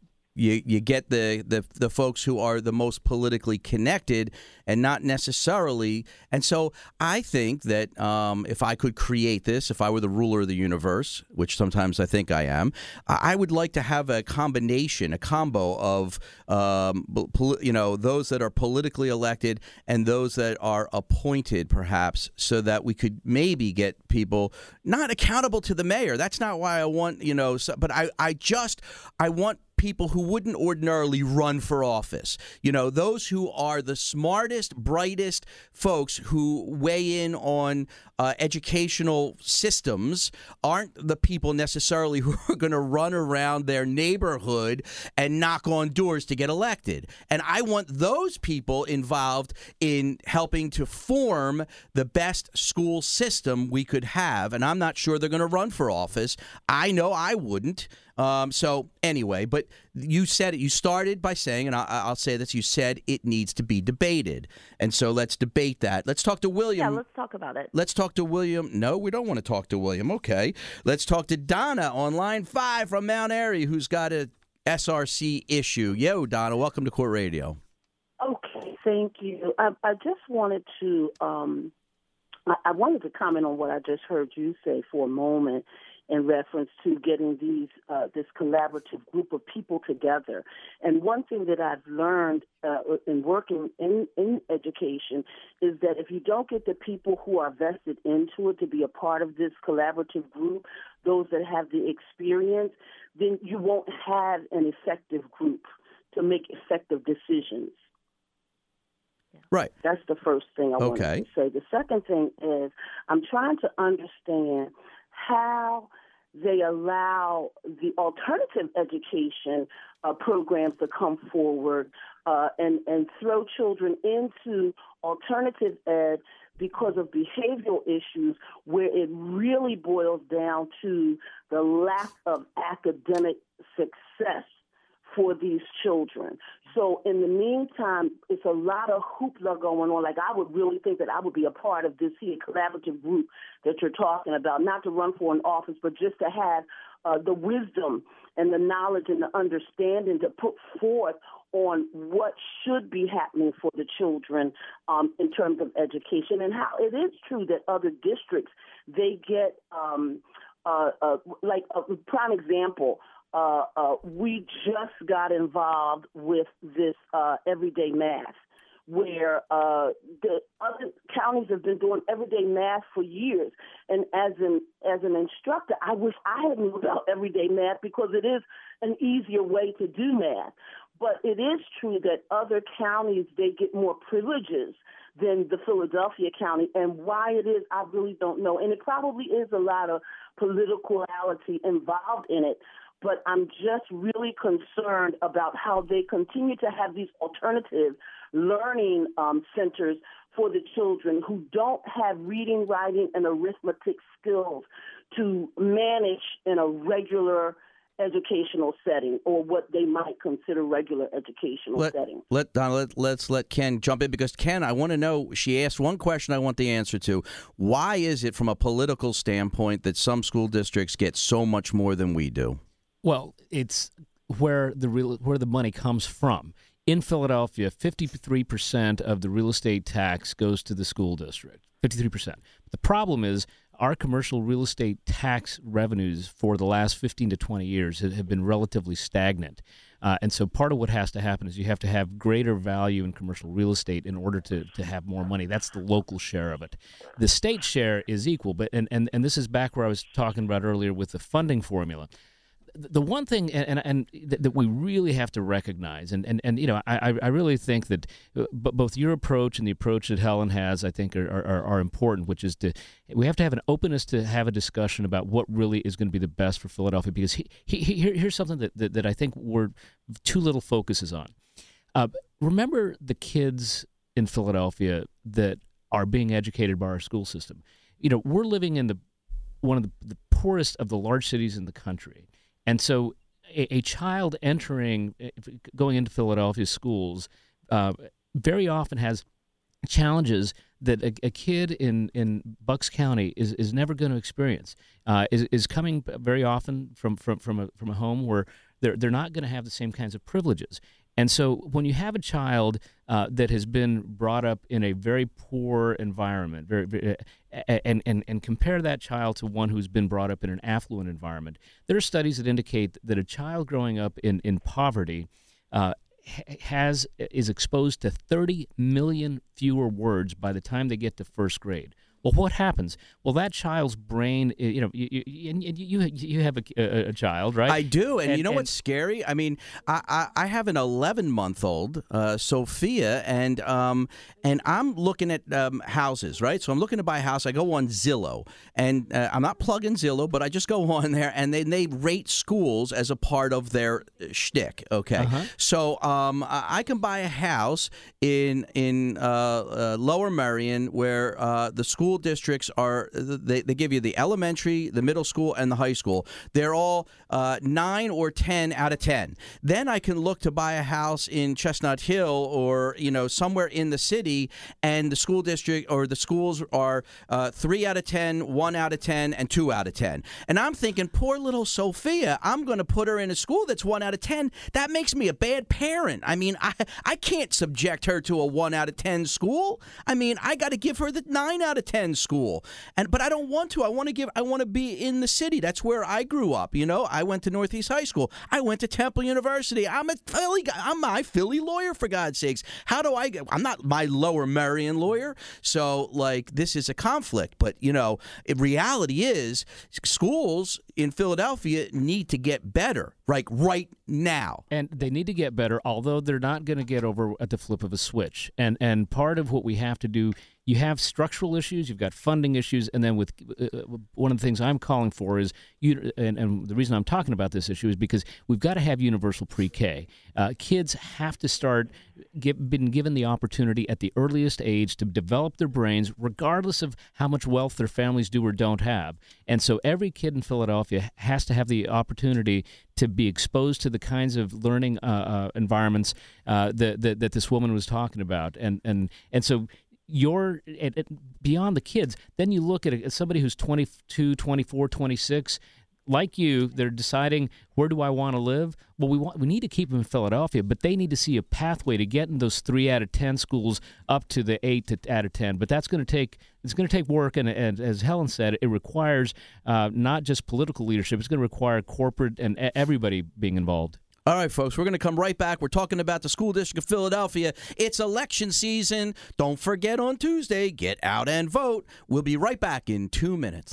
you you get the, the, the folks who are the most politically connected and not necessarily. And so I think that um, if I could create this, if I were the ruler of the universe, which sometimes I think I am, I would like to have a combination, a combo of, um, you know, those that are politically elected and those that are appointed, perhaps, so that we could maybe get people not accountable to the mayor. That's not why I want, you know, so, but I, I just, I want people who wouldn't ordinarily run for office. You know, those who are the smartest, brightest folks who weigh in on uh, educational systems aren't the people necessarily who are going to run around their neighborhood and knock on doors to get elected. And I want those people involved in helping to form the best school system we could have. And I'm not sure they're going to run for office. I know I wouldn't. Um, so anyway, but you said it. You started by saying, and I, I'll say this, you said it needs to be debated. And so let's debate that. Let's talk to William. Yeah, let's talk about it. Let's talk to William. No, we don't want to talk to William. Okay. Let's talk to Donna on line five from Mount Airy, who's got a S R C issue. Yo, Donna, welcome to Court Radio. Okay, thank you. I, I just wanted to, um, I, I wanted to comment on what I just heard you say for a moment in reference to getting these uh, this collaborative group of people together. And one thing that I've learned uh, in working in, in education is that if you don't get the people who are vested into it to be a part of this collaborative group, those that have the experience, then you won't have an effective group to make effective decisions. Right. That's the first thing I Okay. wanted to say. The second thing is I'm trying to understand how they allow the alternative education uh, programs to come forward uh, and, and throw children into alternative ed because of behavioral issues where it really boils down to the lack of academic success for these children. So in the meantime, it's a lot of hoopla going on. Like, I would really think that I would be a part of this here collaborative group that you're talking about, not to run for an office, but just to have uh, the wisdom and the knowledge and the understanding to put forth on what should be happening for the children um, in terms of education, and how it is true that other districts, they get, um, uh, uh, like a prime example, Uh, uh, we just got involved with this uh, everyday math, where uh, the other counties have been doing everyday math for years. And as an as an instructor, I wish I had knew about everyday math because it is an easier way to do math. But it is true that other counties, they get more privileges than the Philadelphia County. And why it is, I really don't know. And it probably is a lot of politicality involved in it. But I'm just really concerned about how they continue to have these alternative learning um, centers for the children who don't have reading, writing, and arithmetic skills to manage in a regular educational setting, or what they might consider regular educational let, setting. Let, Donna, let, let's let Ken jump in, because, Ken, I want to know, she asked one question I want the answer to. Why is it, from a political standpoint, that some school districts get so much more than we do? Well, it's where the real, where the money comes from. In Philadelphia, fifty-three percent of the real estate tax goes to the school district, fifty-three percent. The problem is our commercial real estate tax revenues for the last fifteen to twenty years have been relatively stagnant. Uh, and so part of what has to happen is you have to have greater value in commercial real estate in order to, to have more money. That's the local share of it. The state share is equal, but and, and, and this is back where I was talking about earlier with the funding formula. The one thing, and, and, and that we really have to recognize, and, and, and you know, I, I really think that both your approach and the approach that Helen has, I think, are, are, are important, which is to, we have to have an openness to have a discussion about what really is going to be the best for Philadelphia, because he, he, he, here's something that, that, that I think we're too little focuses on. Uh, remember the kids in Philadelphia that are being educated by our school system. You know, we're living in the one of the, the poorest of the large cities in the country. And so a, a child entering, going into Philadelphia schools uh, very often has challenges that a, a kid in, in Bucks County is, is never going to experience, uh, is, is coming very often from, from, from, a, from a home where they're, they're not going to have the same kinds of privileges. And so when you have a child uh, that has been brought up in a very poor environment, very, very, and, and, and compare that child to one who's been brought up in an affluent environment, there are studies that indicate that a child growing up in, in poverty uh, has is exposed to thirty million fewer words by the time they get to first grade. Well, what happens? Well, that child's brain, you know, you you, you, you have a, a, a child, right? I do, and, and you know and, what's scary? I mean, I, I, I have an eleven-month-old, uh, Sophia, and um, and I'm looking at um, houses, right? So I'm looking to buy a house. I go on Zillow, and uh, I'm not plugging Zillow, but I just go on there, and they, they rate schools as a part of their shtick, okay? Uh-huh. So um, I can buy a house in, in uh, uh, Lower Merion where uh, the school districts are, they, they give you the elementary, the middle school, and the high school. They're all uh, nine or ten out of ten. Then I can look to buy a house in Chestnut Hill or, you know, somewhere in the city, and the school district or the schools are uh, three out of ten, one out of ten, and two out of ten. And I'm thinking, poor little Sophia, I'm going to put her in a school that's one out of ten. That makes me a bad parent. I mean, I, I can't subject her to a one out of ten school. I mean, I got to give her the nine out of ten school, and but I don't want to. I want to give. I want to be in the city. That's where I grew up. You know, I went to Northeast High School. I went to Temple University. I'm a Philly. I'm my Philly lawyer, for God's sakes. How do I get? I'm not my Lower Merion lawyer. So, like, this is a conflict. But you know, in reality is schools in Philadelphia need to get better, like right now. And they need to get better, although they're not going to get over at the flip of a switch. And and part of what we have to do. You have structural issues, you've got funding issues, and then with uh, one of the things I'm calling for is, you, and, and the reason I'm talking about this issue is because we've got to have universal pre-K. Uh, kids have to start, get, been given the opportunity at the earliest age to develop their brains, regardless of how much wealth their families do or don't have. And so every kid in Philadelphia has to have the opportunity to be exposed to the kinds of learning uh, uh, environments uh, that, that that this woman was talking about. And, and, and so... You're at, at, beyond the kids. Then you look at a, somebody who's twenty-two, twenty-four, twenty-six, like you. They're deciding, where do I want to live? Well, we want we need to keep them in Philadelphia, but they need to see a pathway to get in those three out of ten schools up to the eight to, out of ten. But that's going to take it's going to take work, and, and as Helen said, it requires uh, not just political leadership. It's going to require corporate and everybody being involved. All right, folks, we're going to come right back. We're talking about the School District of Philadelphia. It's election season. Don't forget on Tuesday, get out and vote. We'll be right back in two minutes.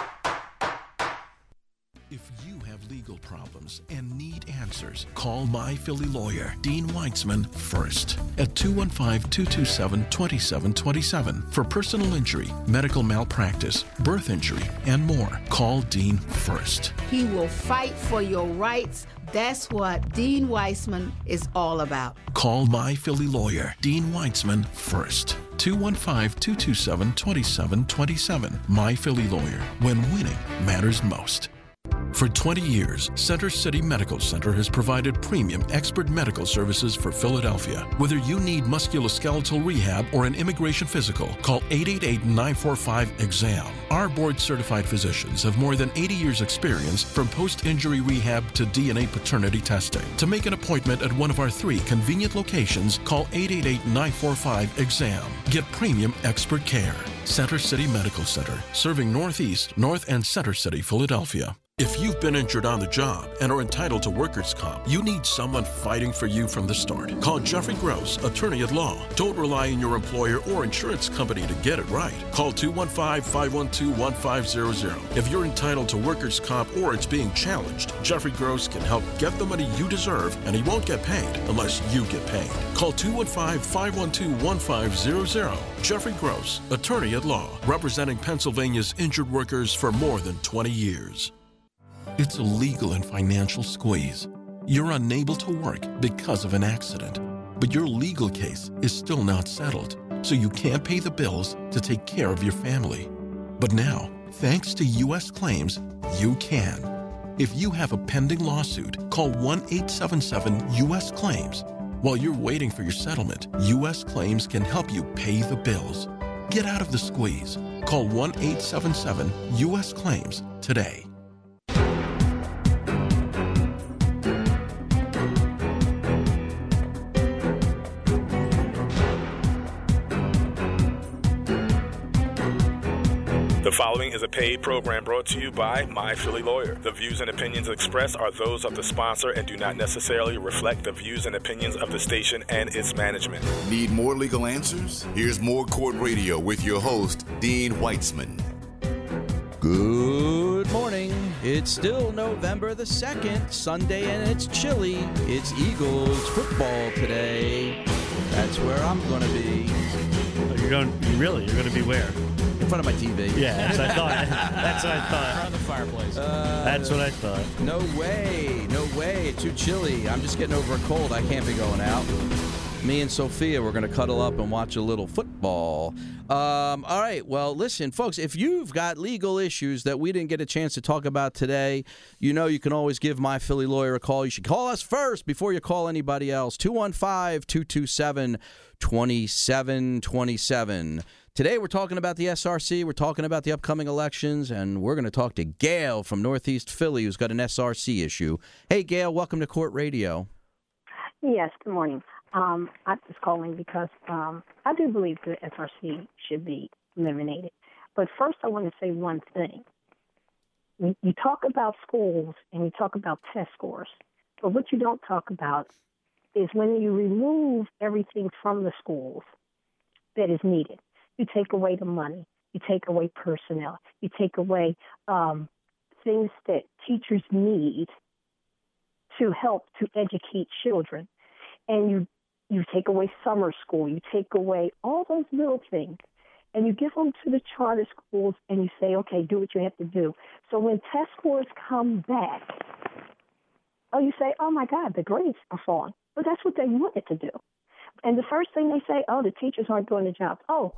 If you have legal problems and need answers, call My Philly Lawyer, Dean Weitzman, first at two one five, two two seven, two seven two seven for personal injury, medical malpractice, birth injury, and more. Call Dean first. He will fight for your rights. That's what Dean Weitzman is all about. Call My Philly Lawyer, Dean Weitzman, first. two one five, two two seven, two seven two seven. My Philly Lawyer, when winning matters most. For twenty years, Center City Medical Center has provided premium expert medical services for Philadelphia. Whether you need musculoskeletal rehab or an immigration physical, call eight eight eight, nine four five, exam. Our board-certified physicians have more than eighty years experience from post-injury rehab to D N A paternity testing. To make an appointment at one of our three convenient locations, call eight eight eight, nine four five, exam. Get premium expert care. Center City Medical Center, serving Northeast, North, and Center City, Philadelphia. If you've been injured on the job and are entitled to workers' comp, you need someone fighting for you from the start. Call Jeffrey Gross, attorney at law. Don't rely on your employer or insurance company to get it right. Call two one five, five one two, one five zero zero. If you're entitled to workers' comp or it's being challenged, Jeffrey Gross can help get the money you deserve, and he won't get paid unless you get paid. Call two one five, five one two, one five zero zero. Jeffrey Gross, attorney at law, representing Pennsylvania's injured workers for more than twenty years. It's a legal and financial squeeze. You're unable to work because of an accident, but your legal case is still not settled, so you can't pay the bills to take care of your family. But now, thanks to U S Claims, you can. If you have a pending lawsuit, call one eight seven seven U S Claims. While you're waiting for your settlement, U S Claims can help you pay the bills. Get out of the squeeze. Call one eight seven seven U S Claims today. The following is a paid program brought to you by My Philly Lawyer. The views and opinions expressed are those of the sponsor and do not necessarily reflect the views and opinions of the station and its management. Need more legal answers? Here's more Court Radio with your host, Dean Weitzman. Good morning. It's still November the second, Sunday, and it's chilly. It's Eagles football today. That's where I'm going to be. Oh, you're going, you really, you're going to be where? In front of my T V. Yeah, that's what I thought. That's what I thought. Around the fireplace. Uh, That's what I thought. No way. No way. It's too chilly. I'm just getting over a cold. I can't be going out. Me and Sophia, we're going to cuddle up and watch a little football. Um, all right. Well, listen, folks, if you've got legal issues that we didn't get a chance to talk about today, you know you can always give My Philly Lawyer a call. You should call us first before you call anybody else. two one five, two two seven, two seven two seven. Today we're talking about the S R C, we're talking about the upcoming elections, and we're going to talk to Gail from Northeast Philly, who's got an S R C issue. Hey, Gail, welcome to Court Radio. Yes, good morning. Um, I'm just calling because um, I do believe the S R C should be eliminated. But first I want to say one thing. You, you talk about schools and you talk about test scores, but what you don't talk about is when you remove everything from the schools that is needed. You take away the money. You take away personnel. You take away um, things that teachers need to help to educate children. And you you take away summer school. You take away all those little things. And you give them to the charter schools and you say, okay, do what you have to do. So when test scores come back, oh, you say, oh, my God, the grades are falling. But that's what they wanted to do. And the first thing they say, oh, the teachers aren't doing the job. Oh,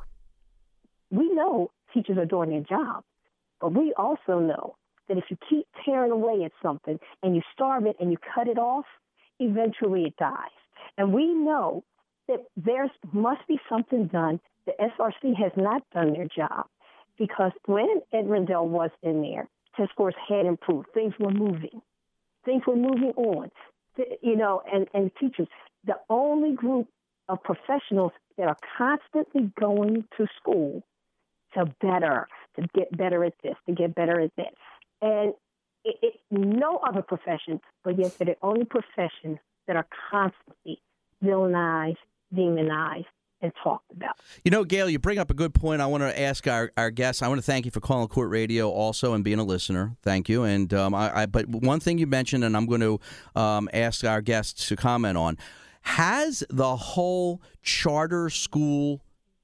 we know teachers are doing their job, but we also know that if you keep tearing away at something and you starve it and you cut it off, eventually it dies. And we know that there must be something done. The S R C has not done their job because when Ed Rendell was in there, test scores had improved. Things were moving. Things were moving on. You know, and, and teachers, the only group of professionals that are constantly going to school to better, to get better at this, to get better at that. And it, it, no other profession, but yet they're the only professions that are constantly villainized, demonized, and talked about. You know, Gail, you bring up a good point. I want to ask our, our guests. I want to thank you for calling Court Radio also and being a listener. Thank you. And um, I, I, but one thing you mentioned, and I'm going to um, ask our guests to comment on, has the whole charter school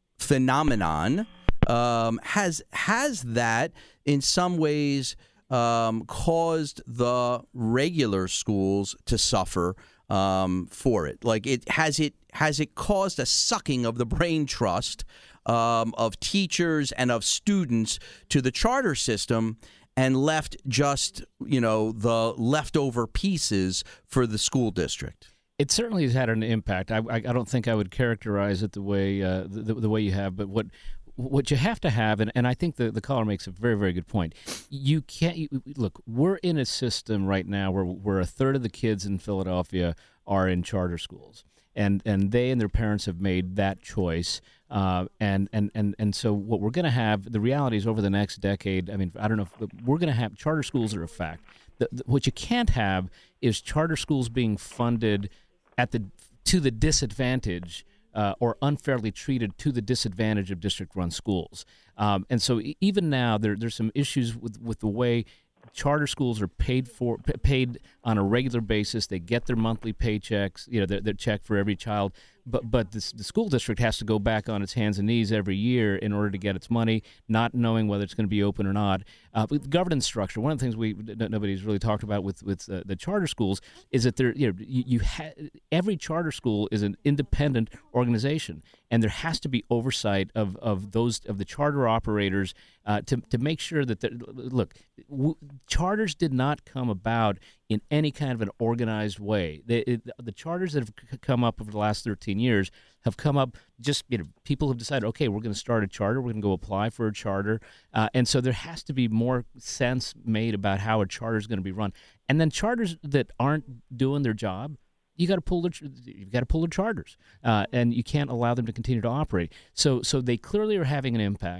phenomenon um, has has that in some ways um, caused the regular schools to suffer um, for it? Like, it has it has it caused a sucking of the brain trust um, of teachers and of students to the charter system, and left just, you know, the leftover pieces for the school district? It certainly has had an impact. I, I, I don't think I would characterize it the way uh, the, the way you have, but what what you have to have, and, and I think the, the caller makes a very, very good point. You can't you, look. We're in a system right now where where a third of the kids in Philadelphia are in charter schools, and and they and their parents have made that choice. Uh, and, and, and, and so what we're going to have, the reality is over the next decade, I mean, I don't know, if we're going to have charter schools are a fact. The, the, what you can't have is charter schools being funded at the to the disadvantage uh, or unfairly treated to the disadvantage of district-run schools. Um, and so e- even now, there there's some issues with, with the way charter schools are paid for, p- paid on a regular basis. They get their monthly paychecks, you know, their, their check for every child. But but this, the school district has to go back on its hands and knees every year in order to get its money, not knowing whether it's going to be open or not. Uh, but the governance structure, one of the things we nobody's really talked about with with uh, the charter schools is that there, you know, you, you ha- every charter school is an independent organization, and there has to be oversight of, of those of the charter operators uh, to to make sure that look, w- charters did not come about in any kind of an organized way. They, it, the charters that have c- come up over the last thirteen years have come up just, you know, people have decided, okay, we're going to start a charter, we're going to go apply for a charter, uh, and so there has to be more sense made about how a charter is going to be run. And then charters that aren't doing their job, you got to pull their you got to pull their charters, uh, and you can't allow them to continue to operate. So so they clearly are having an impact.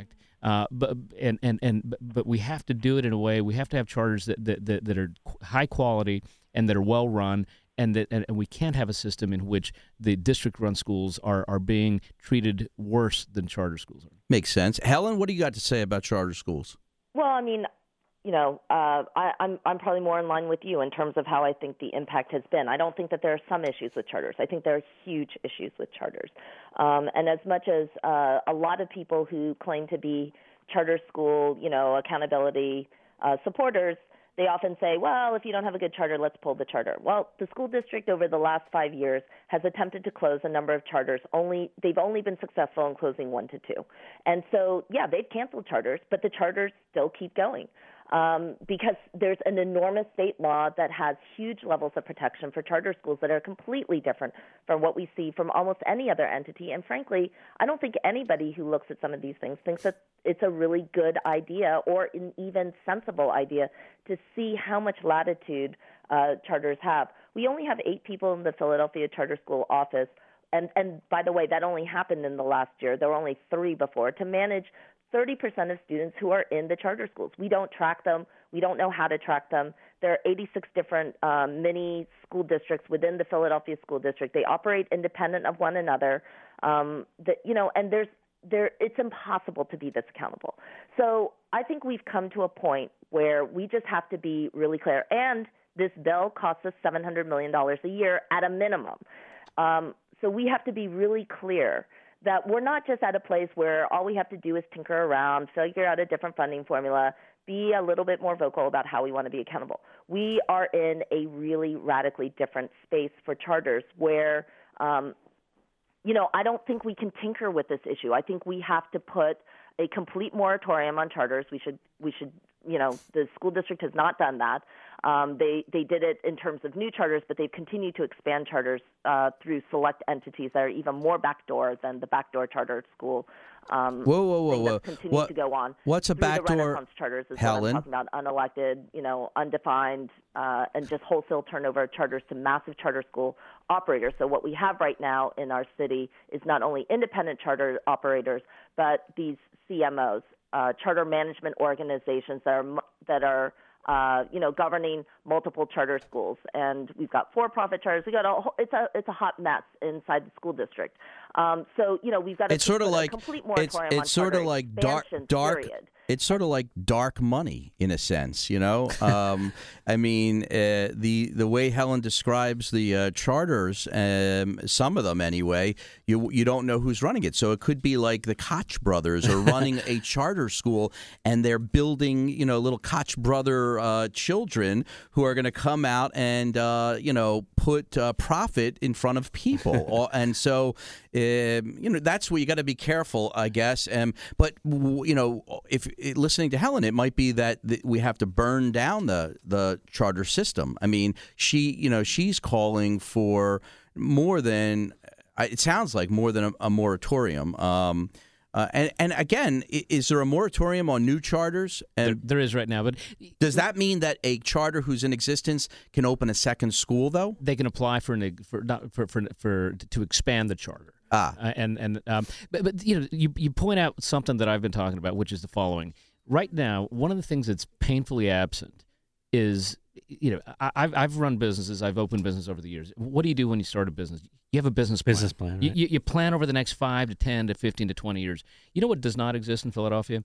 Uh, but and and and but we have to do it in a way. We have to have charters that that that, that are high quality and that are well run. And that, and we can't have a system in which the district-run schools are, are being treated worse than charter schools are. Makes sense. Helen, what do you got to say about charter schools? Well, I mean, you know, uh, I, I'm I'm probably more in line with you in terms of how I think the impact has been. I don't think that there are some issues with charters. I think there are huge issues with charters. Um, and as much as uh, a lot of people who claim to be charter school, you know, accountability uh, supporters, they often say, well, if you don't have a good charter, let's pull the charter. Well, the school district over the last five years has attempted to close a number of charters. Only they've only been successful in closing one to two. And so, yeah, they've canceled charters, but the charters still keep going. Um, because there's an enormous state law that has huge levels of protection for charter schools that are completely different from what we see from almost any other entity. And frankly, I don't think anybody who looks at some of these things thinks that it's a really good idea or an even sensible idea to see how much latitude uh, charters have. We only have eight people in the Philadelphia Charter School office. And, and by the way, that only happened in the last year. There were only three before to manage thirty percent of students who are in the charter schools. We don't track them. We don't know how to track them. There are eighty-six different um, mini school districts within the Philadelphia School District. They operate independent of one another. Um, that you know, and there's there. It's impossible to be this accountable. So I think we've come to a point where we just have to be really clear. And this bill costs us seven hundred million dollars a year at a minimum. Um, so we have to be really clear that we're not just at a place where all we have to do is tinker around, figure out a different funding formula, be a little bit more vocal about how we want to be accountable. We are in a really radically different space for charters where, um, you know, I don't think we can tinker with this issue. I think we have to put a complete moratorium on charters. We should, we should, you know, the school district has not done that. Um, they they did it in terms of new charters, but they've continued to expand charters uh, through select entities that are even more backdoor than the backdoor charter school. Um, whoa, whoa, whoa, whoa! Continues what, to go on. What's a through backdoor? The Renaissance charters is Helen? what I'm talking about. Unelected, you know, undefined, uh, and just wholesale turnover of charters to massive charter school operators. So what we have right now in our city is not only independent charter operators, but these C M Os, uh, charter management organizations that are that are uh, you know governing multiple charter schools, and we've got for-profit charters. We got a whole, it's a it's a hot mess inside the school district. Um, so you know we've got to it's sort of like complete it's moratorium it's sort of like dark dark. Period. It's sort of like dark money in a sense, you know. Um, I mean, uh, the the way Helen describes the uh, charters, um, some of them anyway, you you don't know who's running it. So it could be like the Koch brothers are running a charter school, and they're building, you know, little Koch brother uh, children who are going to come out and uh, you know put uh, profit in front of people, and so um, you know that's where you got to be careful, I guess. Um, but you know if It, listening to Helen, it might be that the, we have to burn down the the charter system. I mean, she, you know, she's calling for more than it sounds like more than a, a moratorium. Um, uh, and and again, is there a moratorium on new charters? And there, there is right now, but does that mean that a charter who's in existence can open a second school though? They can apply for an, for not for, for for to expand the charter. Ah, uh, and and um, but, but you know you you point out something that I've been talking about, which is the following. Right now, one of the things that's painfully absent is, you know, I, I've I've run businesses, I've opened business over the years. What do you do when you start a business? You have a business plan. Business plan. Right? You, you you plan over the next five to ten to fifteen to twenty years. You know what does not exist in Philadelphia?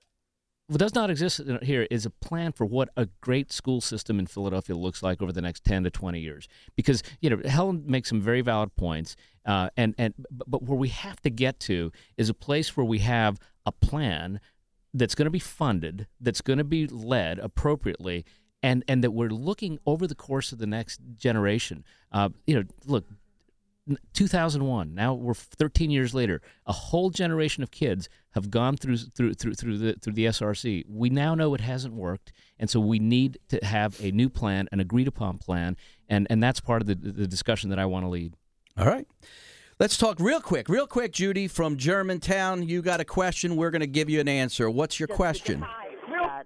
What does not exist here is a plan for what a great school system in Philadelphia looks like over the next ten to twenty years. Because, you know, Helen makes some very valid points, uh, and, and but where we have to get to is a place where we have a plan that's going to be funded, that's going to be led appropriately, and, and that we're looking over the course of the next generation. Uh, you know, look, two thousand one. Now we're thirteen years later. A whole generation of kids have gone through through through through the through the S R C. We now know it hasn't worked, and so we need to have a new plan, an agreed upon plan, and and that's part of the the discussion that I want to lead. All right. Let's talk real quick, real quick, Judy from Germantown. You got a question. We're going to give you an answer. What's your question? Real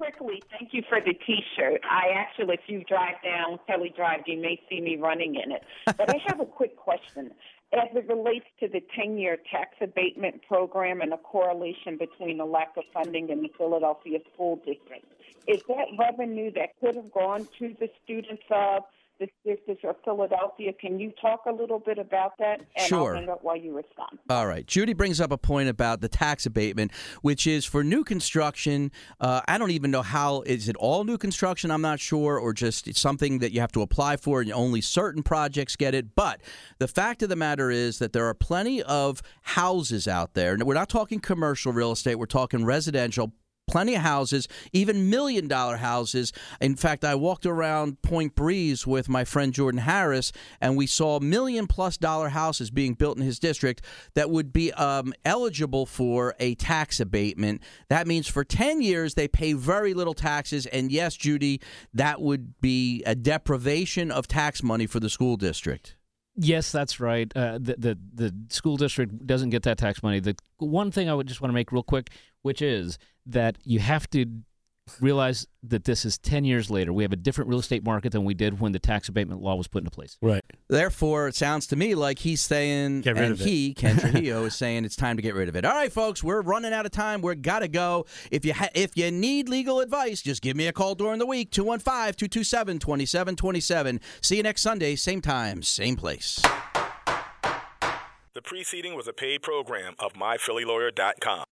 quickly, thank you for the T-shirt. I actually, if you drive down Kelly Drive, you may see me running in it. But I have a quick question. As it relates to the ten-year tax abatement program and a correlation between the lack of funding in the Philadelphia school district, is that revenue that could have gone to the students of the district of Philadelphia? Can you talk a little bit about that? And Sure. I'll hang up while you respond. All right. Judy brings up a point about the tax abatement, which is for new construction. Uh, I don't even know how, is it all new construction? I'm not sure, or just it's something that you have to apply for and only certain projects get it. But the fact of the matter is that there are plenty of houses out there. And we're not talking commercial real estate. We're talking residential. Plenty of houses, even million-dollar houses. In fact, I walked around Point Breeze with my friend Jordan Harris, and we saw million-plus dollar houses being built in his district that would be um, eligible for a tax abatement. That means for ten years they pay very little taxes, and yes, Judy, that would be a deprivation of tax money for the school district. Yes, that's right. Uh, the, the the school district doesn't get that tax money. The one thing I would just want to make real quick, which is that you have to realize that this is ten years later. We have a different real estate market than we did when the tax abatement law was put into place. Right. Therefore, it sounds to me like he's saying, Get rid and of it. he, Ken Trujillo, is saying it's time to get rid of it. All right, folks, we're running out of time. We're got to go. If you ha- if you need legal advice, just give me a call during the week, two one five, two two seven, two seven two seven. See you next Sunday, same time, same place. The preceding was a paid program of my philly lawyer dot com.